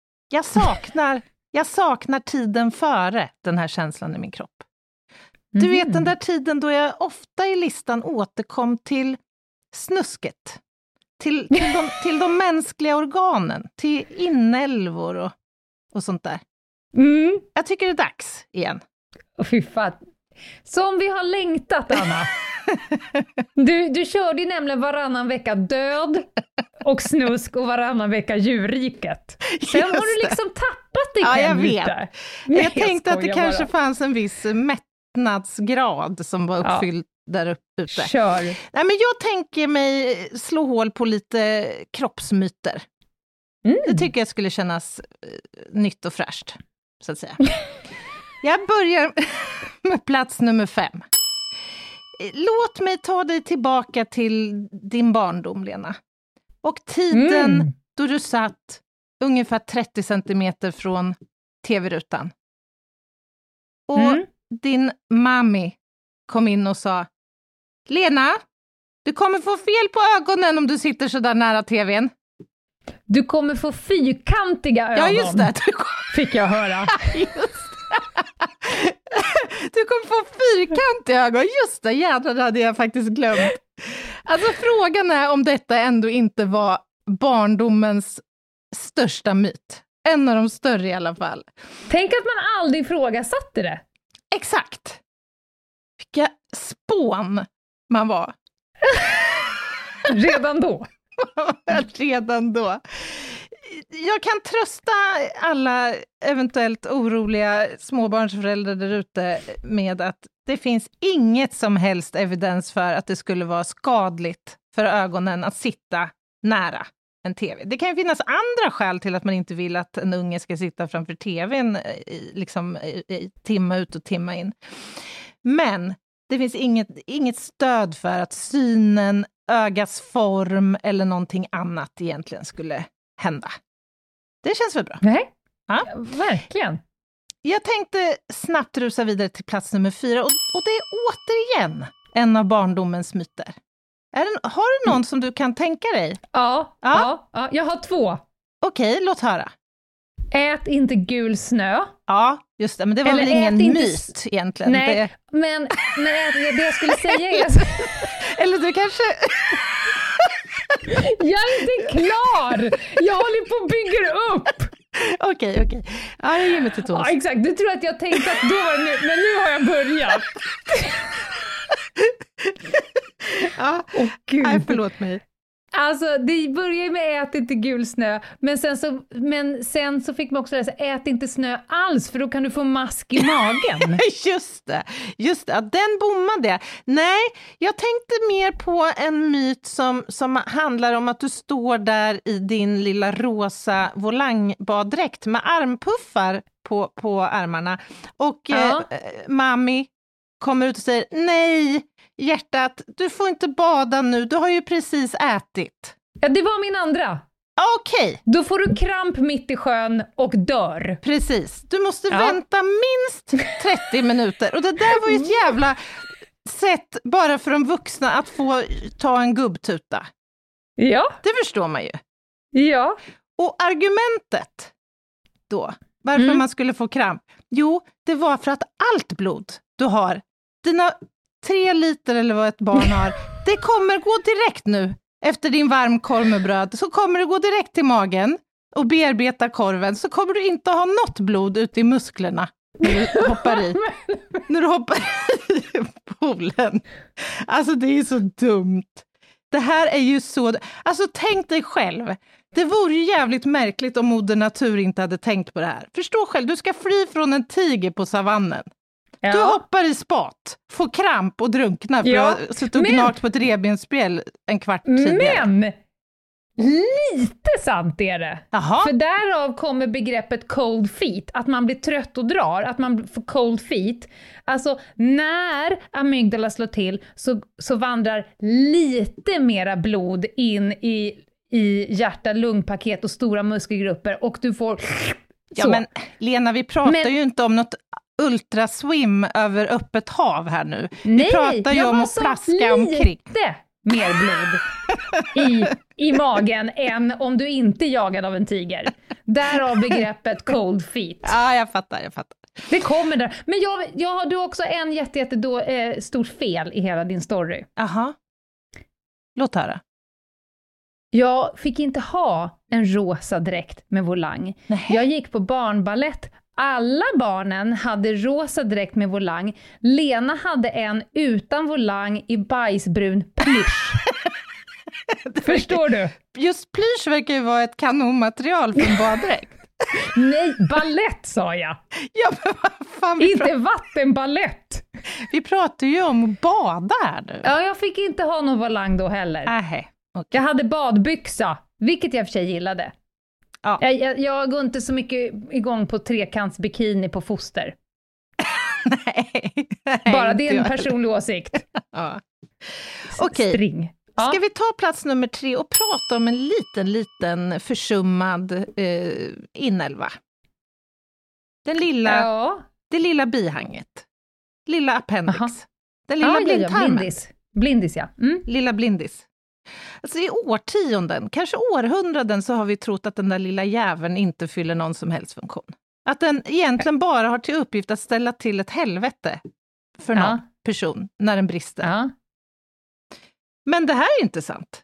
Jag saknar tiden före den här känslan i min kropp. Du vet den där tiden då jag ofta i listan återkom till snusket. Till de mänskliga organen. Till inälvor och sånt där. Jag tycker det är dags igen. Fy fan. Som vi har längtat, Anna. Du körde ju nämligen varannan vecka död och snusk och varannan vecka djurriket. Sen har du liksom tappat dig själv. Ja, jag vet. Jag tänkte att det kanske fanns en viss mättnadsgrad som var uppfylld där ute. Kör. Nej, men jag tänker mig slå hål på lite kroppsmyter. Det tycker jag skulle kännas nytt och fräscht, så att säga. Jag börjar med plats nummer 5. Låt mig ta dig tillbaka till din barndom, Lena. Och tiden då du satt ungefär 30 centimeter från tv-rutan. Och din mammi kom in och sa: Lena, du kommer få fel på ögonen om du sitter så där nära tvn. Du kommer få fyrkantiga ögon. Ja, just det. Fick jag höra. Du kommer få fyrkantiga ögon. Just det, jädrar, det hade jag faktiskt glömt. Alltså frågan är om detta ändå inte var barndomens största myt. En av de större i alla fall. Tänk att man aldrig ifrågasatte det. Exakt. Vilka spån man var. Redan då. Redan då. Jag kan trösta alla eventuellt oroliga småbarnsföräldrar där ute med att det finns inget som helst evidens för att det skulle vara skadligt för ögonen att sitta nära en tv. Det kan ju finnas andra skäl till att man inte vill att en unge ska sitta framför tvn liksom i timma ut och timma in. Men det finns inget stöd för att synen, ögats form eller någonting annat egentligen skulle hända. Det känns väl bra? Nej, ja? Verkligen. Jag tänkte snabbt rusa vidare till plats nummer 4 och det är återigen en av barndomens myter. Har du någon som du kan tänka dig? Ja, jag har 2. Okej, låt höra. Ät inte gul snö. Ja, just det. Men det var väl ingen myt egentligen. Nej, men det jag skulle säga är... Eller du kanske... Jag är inte klar! Jag håller på och bygger upp! Okej. Ja, jag ger mig till tåls. Ja, exakt. Du tror att jag tänkte att då var det nu, men nu har jag börjat. Ja, nej, förlåt mig. Alltså, det börjar ju med ät inte gul snö, men sen så fick man också läsa ät inte snö alls, för då kan du få mask i magen. Just det. Den bommade jag. Nej, jag tänkte mer på en myt som handlar om att du står där i din lilla rosa volangbaddräkt med armpuffar på armarna. Och Mami kommer ut och säger, nej, hjärtat, du får inte bada nu, du har ju precis ätit. Ja, det var min andra. Okej. Då får du kramp mitt i sjön och dör. Precis, du måste vänta minst 30 minuter. Och det där var ju ett jävla sätt bara för de vuxna att få ta en gubbtuta. Ja. Det förstår man ju. Ja. Och argumentet då, varför man skulle få kramp, jo, det var för att allt blod du har, dina 3 liter eller vad ett barn har, det kommer gå direkt nu efter din varm korv med bröd, så kommer det gå direkt till magen och bearbeta korven, så kommer du inte ha något blod ute i musklerna när du hoppar i poolen. Alltså det är så dumt. Det här är ju så... Alltså tänk dig själv. Det vore ju jävligt märkligt om moder natur inte hade tänkt på det här. Förstå själv, du ska fly från en tiger på savannen. Ja. Du hoppar i spat, får kramp och drunknar för att ha suttit och gnagt på ett revbensspjäll en kvart tidigare. Men lite sant är det. Jaha. För därav kommer begreppet cold feet, att man blir trött och drar, att man får cold feet. Alltså när amygdala slår till så vandrar lite mera blod in i hjärta-lungpaket och stora muskelgrupper och du får... Ja men Lena, vi pratar ju inte om något ultraswim över öppet hav här nu. Vi pratar ju om att plaska omkring. Lite mer blod i magen än om du inte jagad av en tiger. Därav begreppet cold feet. Ja, jag fattar. Det kommer där. Men jag har då också en stort fel i hela din story. Aha. Låt höra. Jag fick inte ha en rosa dräkt med volang. Nej. Jag gick på barnballett. Alla barnen hade rosa dräkt med volang. Lena hade en utan volang i bajsbrun plysch. Förstår du? Just plysch verkar ju vara ett kanonmaterial för en baddräkt. Nej, ballett sa jag. Ja, men vad fan inte vattenballett. Vi pratar ju om att bada här nu. Ja, jag fick inte ha någon volang då heller. Okay. Jag hade badbyxa, vilket jag för sig gillade. Ja. Jag går inte så mycket igång på trekantsbikini på foster. Nej, bara det är en personlig åsikt. Ja. Okej. String. Ska vi ta plats nummer 3 och prata om en liten försummad inälva? Det lilla bihanget. Lilla appendix. Aha. Den lilla blindtarmen. Blindis, ja. Lilla blindis. Alltså i årtionden, kanske århundraden, så har vi trott att den där lilla jäveln inte fyller någon som helst funktion. Att den egentligen bara har till uppgift att ställa till ett helvete för någon person när den brister. Ja. Men det här är inte sant.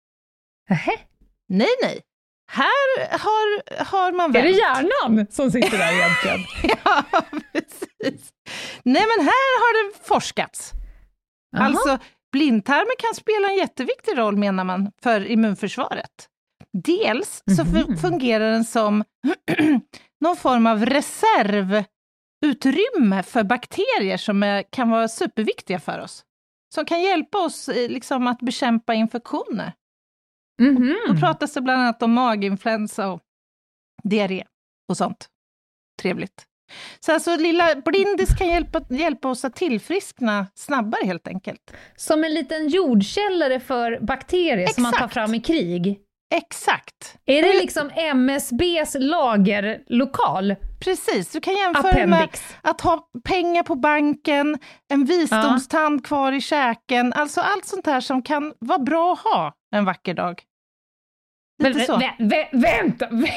Nej. Här har man vänt. Är det hjärnan som sitter där egentligen? Ja, precis. Nej, men här har det forskats. Aha. Alltså, blindtarmen kan spela en jätteviktig roll, menar man, för immunförsvaret. Dels så fungerar den som någon form av reservutrymme för bakterier som kan vara superviktiga för oss. Som kan hjälpa oss liksom att bekämpa infektioner. Då pratas det bland annat om maginfluensa och diarré och sånt. Trevligt. Så alltså lilla blindis kan hjälpa oss att tillfriskna snabbare helt enkelt. Som en liten jordkällare för bakterier som man tar fram i krig. Exakt. Är det liksom MSBs lagerlokal? Precis, du kan jämföra med att ha pengar på banken, en visdomstand kvar i käken, alltså allt sånt här som kan vara bra att ha en vacker dag. Lite så. Vänta!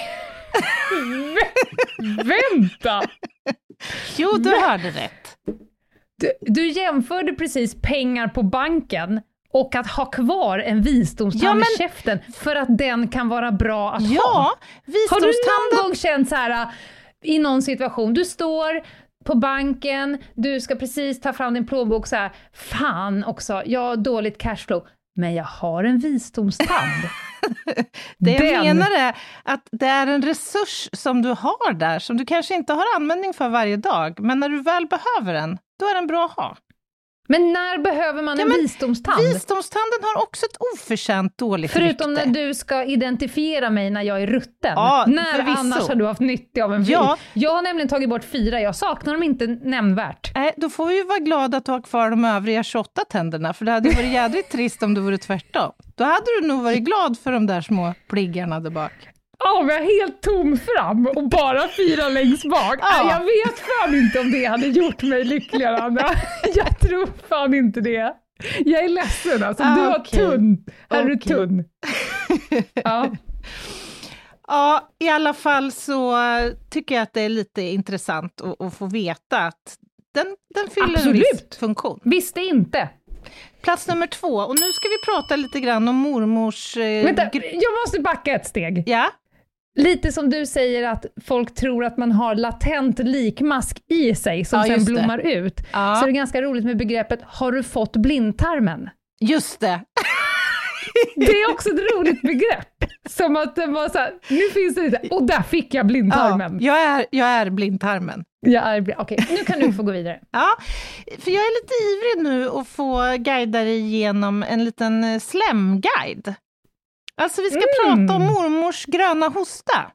Vänta! Jo, du hörde rätt. Du jämförde precis pengar på banken och att ha kvar en visdomstand i käften för att den kan vara bra att ha. Har du någon gång känt så här i någon situation, du står på banken, du ska precis ta fram din plånbok så här, fan också, jag har dåligt cashflow, men jag har en visdomstand. Jag menar är att det är en resurs som du har där, som du kanske inte har användning för varje dag, men när du väl behöver den, då är den bra att ha. Men när behöver man en visdomstand? Visdomstanden har också ett oförtjänt dåligt Förutom rykte. när du ska identifiera mig när jag är rutten. Ja, när förvisso. annars har du haft nytta av en bil? Ja. Jag har nämligen tagit bort 4, jag saknar dem inte nämnvärt. Då får vi ju vara glada att du har kvar de övriga 28 tänderna, för det hade varit jädrigt trist om det vore tvärtom. Då hade du nog varit glad för de där små pliggarna där bak. Ja, men jag är helt tom fram och bara 4 längst bak. Ja. Jag vet fan inte om det hade gjort mig lyckligare, Anna. Jag tror fan inte det. Jag är ledsen alltså. Du har tunn. Här är du tunn. Ja. Ja, i alla fall så tycker jag att det är lite intressant att få veta att den fyller en viss funktion. Visste inte. Plats nummer 2, och nu ska vi prata lite grann om mormors... Vänta, jag måste backa ett steg. Ja? Lite som du säger att folk tror att man har latent likmask i sig som sen blommar ut. Ja. Så det är ganska roligt med begreppet, har du fått blindtarmen? Just det. Det är också ett roligt begrepp. Som att det var så här, nu finns det lite, och där fick jag blindtarmen. Ja, jag är blindtarmen. Okej, nu kan du få gå vidare. Ja, för jag är lite ivrig nu att få guida dig igenom en liten slemguide. Alltså vi ska prata om mormors gröna hosta.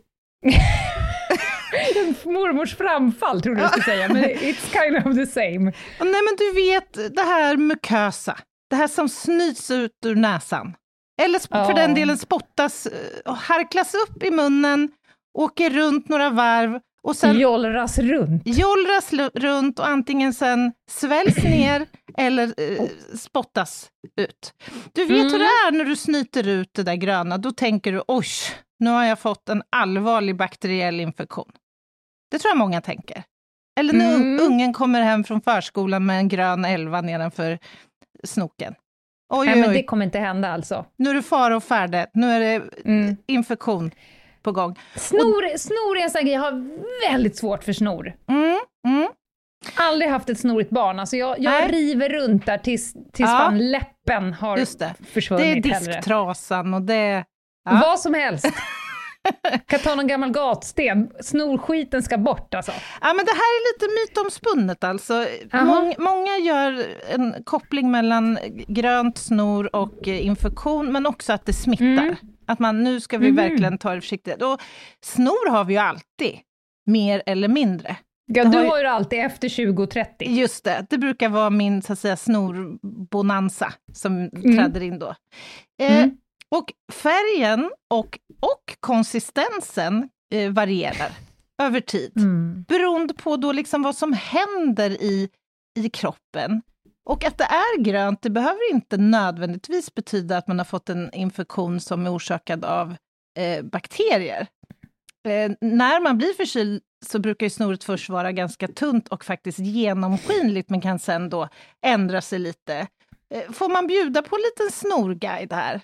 Mormors framfall tror jag skulle säga, men it's kind of the same. Nej, men du vet det här mukösa. Det här som snyts ut ur näsan. Eller för den delen spottas och harklas upp i munnen, åker runt några varv och sen jollras runt och antingen sen sväljs ner eller spottas ut. Du vet hur det är när du snyter ut det där gröna. Då tänker du, oj, nu har jag fått en allvarlig bakteriell infektion. Det tror jag många tänker. Eller när ungen kommer hem från förskolan med en grön 11 nedanför snoken. Nej, men det kommer inte hända alltså. Nu är det fara och färde. Nu är det infektion på gång. Snor är en sån grej. Jag har väldigt svårt för snor. Aldrig haft ett snorigt barn. Alltså jag river runt där tills fan läppen har försvunnit. Det är disktrasan och det... Ja. Vad som helst. Kan ta någon gammal gatsten. Snorskiten ska bort alltså. Ja, men det här är lite mytomspunnet alltså. Många gör en koppling mellan grönt snor och infektion, men också att det smittar. Att nu ska vi verkligen ta det försiktigt. Och snor har vi ju alltid, mer eller mindre. Ja, du har ju alltid efter 20-30. Just det, det brukar vara min så att säga snorbonanza som träder in då. Och färgen och konsistensen varierar över tid. Beroende på då liksom vad som händer i kroppen. Och att det är grönt, det behöver inte nödvändigtvis betyda att man har fått en infektion som är orsakad av bakterier. När man blir förkyld så brukar ju snoret först vara ganska tunt och faktiskt genomskinligt, men kan sen då ändra sig lite. Får man bjuda på en liten snorguide här?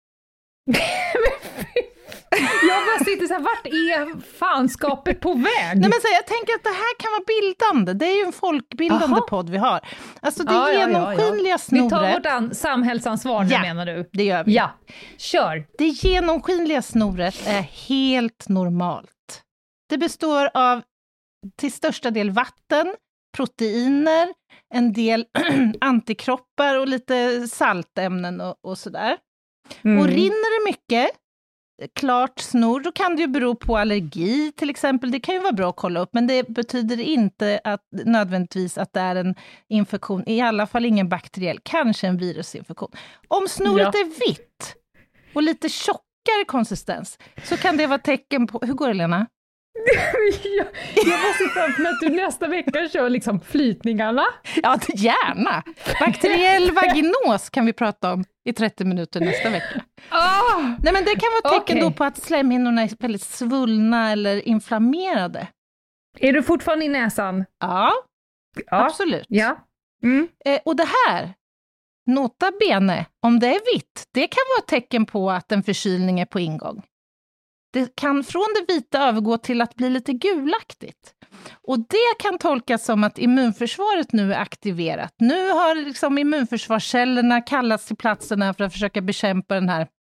Jag bara sitter så här, vart är fanskapet på väg? Nej, men så jag tänker att det här kan vara bildande. Det är ju en folkbildande podd vi har. Alltså det genomskinliga snoret. Vi tar vårt samhällsansvar nu, menar du? Det gör vi. Ja, kör. Det genomskinliga snoret är helt normalt. Det består av till största del vatten, proteiner, en del antikroppar och lite saltämnen och sådär. Och rinner det mycket, klart snor, då kan det ju bero på allergi till exempel. Det kan ju vara bra att kolla upp, men det betyder inte nödvändigtvis att det är en infektion, i alla fall ingen bakteriell, kanske en virusinfektion. Om snoret är vitt och lite tjockare konsistens, så kan det vara tecken på... Hur går det, Lena? Jag måste framför mig att du nästa vecka kör liksom flytningarna. Ja, gärna. Bakteriell vaginos kan vi prata om i 30 minuter nästa vecka. Nej, men det kan vara tecken då på att slemhinnorna är väldigt svullna eller inflammerade. Är du fortfarande i näsan? Ja. Absolut. Ja. Och det här, nota bene, om det är vitt, det kan vara ett tecken på att en förkylning är på ingång. Det kan från det vita övergå till att bli lite gulaktigt. Och det kan tolkas som att immunförsvaret nu är aktiverat. Nu har liksom immunförsvarscellerna kallats till platserna för att försöka bekämpa den här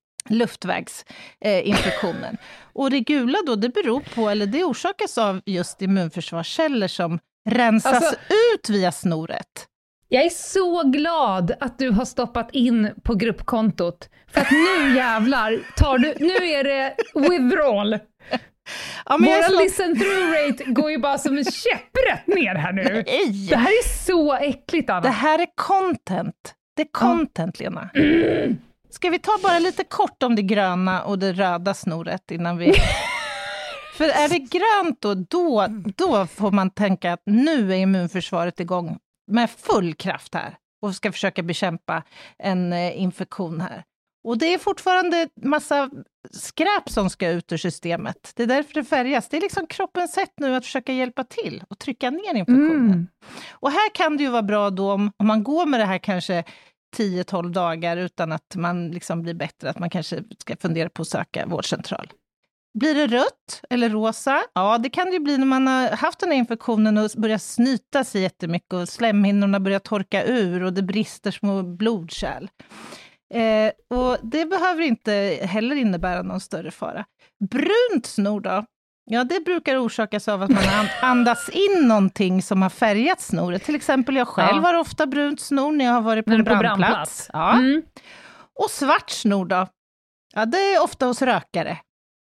luftvägsinfektionen. Och det gula då, det beror på, eller det orsakas av just immunförsvarsceller som rensas ut via snoret. Jag är så glad att du har stoppat in på gruppkontot. För att nu jävlar nu är det withdrawal. Ja, våra listen through rate går ju bara som en käpprätt ner här nu. Nej. Det här är så äckligt, Anna. Det här är content. Det är content, Lena. Ska vi ta bara lite kort om det gröna och det röda snoret innan vi... För är det grönt då får man tänka att nu är immunförsvaret igång med full kraft här och ska försöka bekämpa en infektion här. Och det är fortfarande massa skräp som ska ut ur systemet. Det är därför det färgas. Det är liksom kroppens sätt nu att försöka hjälpa till och trycka ner infektionen. Och här kan det ju vara bra då om man går med det här kanske 10-12 dagar utan att man liksom blir bättre, att man kanske ska fundera på att söka vårdcentral. Blir det rött eller rosa? Ja, det kan det ju bli när man har haft den här infektionen och börjar snyta sig jättemycket och slemhinnorna börjar torka ur och det brister små blodkärl. Och det behöver inte heller innebära någon större fara. Brunt snor då? Ja, det brukar orsakas av att man andas in någonting som har färgat snoret. Till exempel jag själv har ofta brunt snor när jag har varit på en brandplats. Ja. Och svart snor då? Ja, det är ofta hos rökare.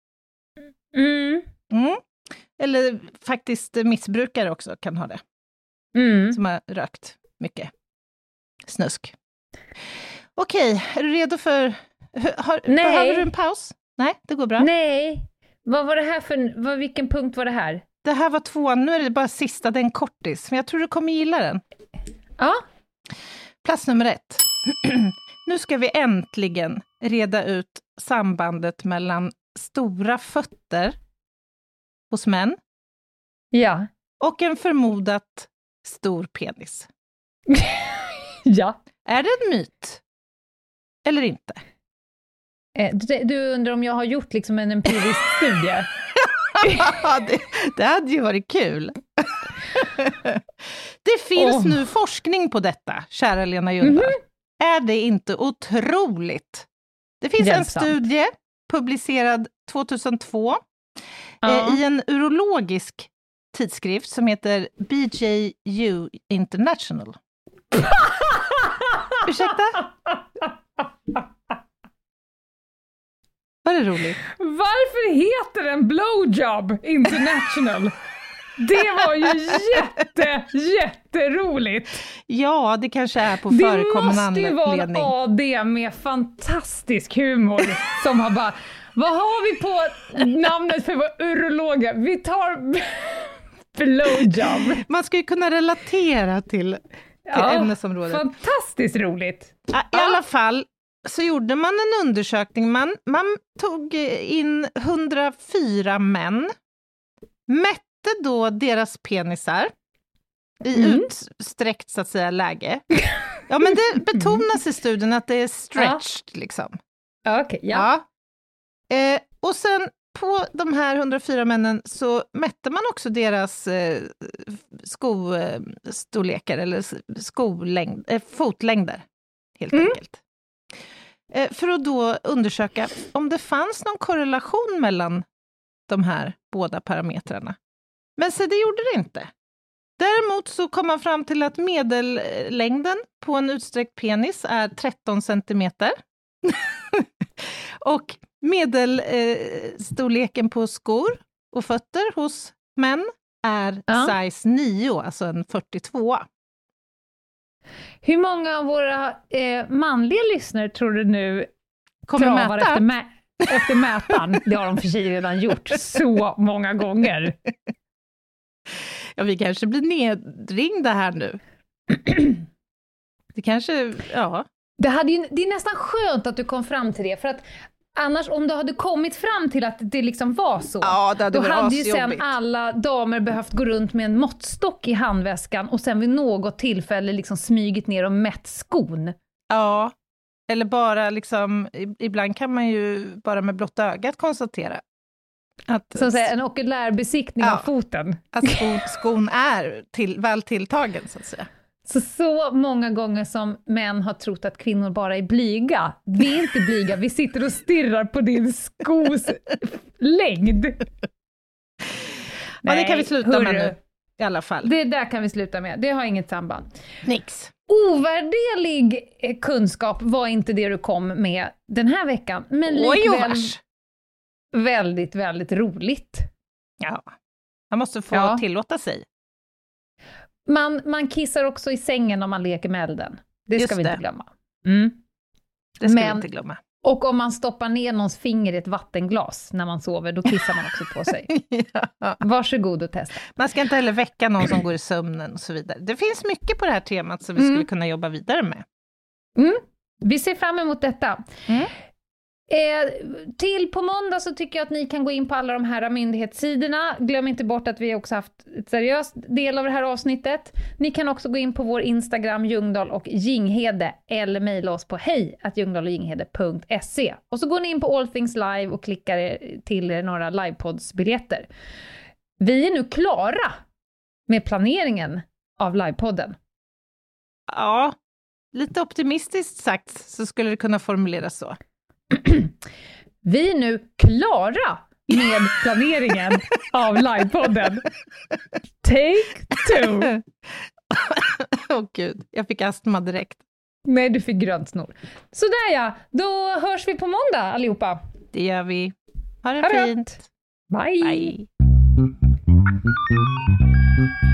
Eller faktiskt missbrukare också kan ha det. Som har rökt mycket snusk. Okej, är du redo för... Behöver du en paus? Nej, det går bra. Nej. Vad var det här för... Vilken punkt var det här? Det här var 2. Nu är det bara sista, det är en kortis. Men jag tror du kommer gilla den. Ja. Plats nummer 1. Nu ska vi äntligen reda ut sambandet mellan stora fötter hos män. Ja. Och en förmodat stor penis. Ja. Är det en myt? Eller inte? Du undrar om jag har gjort liksom en empirisk studie? det hade ju varit kul. Det finns nu forskning på detta, kära Lena Ljungdahl. Är det inte otroligt? Det finns en studie publicerad 2002 i en urologisk tidskrift som heter BJU International. Ursäkta? Var det roligt? Varför heter den Blowjob International? Det var ju jätteroligt. Ja, det kanske är på förekommande anledning. Det måste ju vara en AD med fantastisk humor som har bara, vad har vi på namnet för vår urologer? Vi tar blowjob. Man ska ju kunna relatera till ämnesområdet. Fantastiskt roligt. I alla fall så gjorde man en undersökning. Man tog in 104 män, mätte då deras penisar i utsträckt så att säga läge. Ja, men det betonas i studien att det är stretched liksom. Okej, ja. Och sen på de här 104 männen så mätte man också deras skostorlekar eller fotlängder helt enkelt. För att då undersöka om det fanns någon korrelation mellan de här båda parametrarna. Men så det gjorde det inte. Däremot så kom man fram till att medellängden på en utsträckt penis är 13 centimeter. Och medelstorleken på skor och fötter hos män är size 9, alltså en 42. Hur många av våra manliga lyssnare tror du nu kommer mäta? efter mätaren. Det har de för sig redan gjort så många gånger. Ja, vi kanske blir nedringda här nu. Det kanske, ja. Det är nästan skönt att du kom fram till det, för att annars om du hade kommit fram till att det liksom var så, då hade ju sen alla damer behövt gå runt med en måttstock i handväskan och sen vid något tillfälle liksom smygit ner och mätt skon. Ja, eller bara liksom, ibland kan man ju bara med blotta ögat konstatera att så att säga, en okulärbesiktning av foten. Att skon är väl tilltagen, så att säga. Så många gånger som män har trott att kvinnor bara är blyga. Vi är inte blyga, vi sitter och stirrar på din skos längd. Ja, det kan vi sluta med nu i alla fall. Det där kan vi sluta med, det har inget samband. Nix. Ovärderlig kunskap var inte det du kom med den här veckan. Men likväl väldigt, väldigt roligt. Ja, man måste få tillåta sig. Man kissar också i sängen om man leker med elden. Det ska vi inte glömma. Det ska vi inte glömma. Och om man stoppar ner någons finger i ett vattenglas när man sover, då kissar man också på sig. Varsågod och testa. Man ska inte heller väcka någon som går i sömnen och så vidare. Det finns mycket på det här temat som vi skulle kunna jobba vidare med. Vi ser fram emot detta. Till på måndag så tycker jag att ni kan gå in på alla de här myndighetssidorna. Glöm inte bort att vi också haft ett seriöst del av det här avsnittet. Ni kan också gå in på vår Instagram Ljungdahl och Ginghede eller mejla oss på hej@ljungdahlochginghede.se. Och så går ni in på All Things Live och klickar till några livepodsbiljetter. Vi är nu klara med planeringen av livepodden. Ja, lite optimistiskt sagt så skulle det kunna formuleras så. Vi är nu klara med planeringen av livepodden. Take 2. Gud, jag fick astma direkt. Nej, du fick grönt snor. Sådär ja, då hörs vi på måndag allihopa. Det gör vi. Ha det fint. Bye. Bye.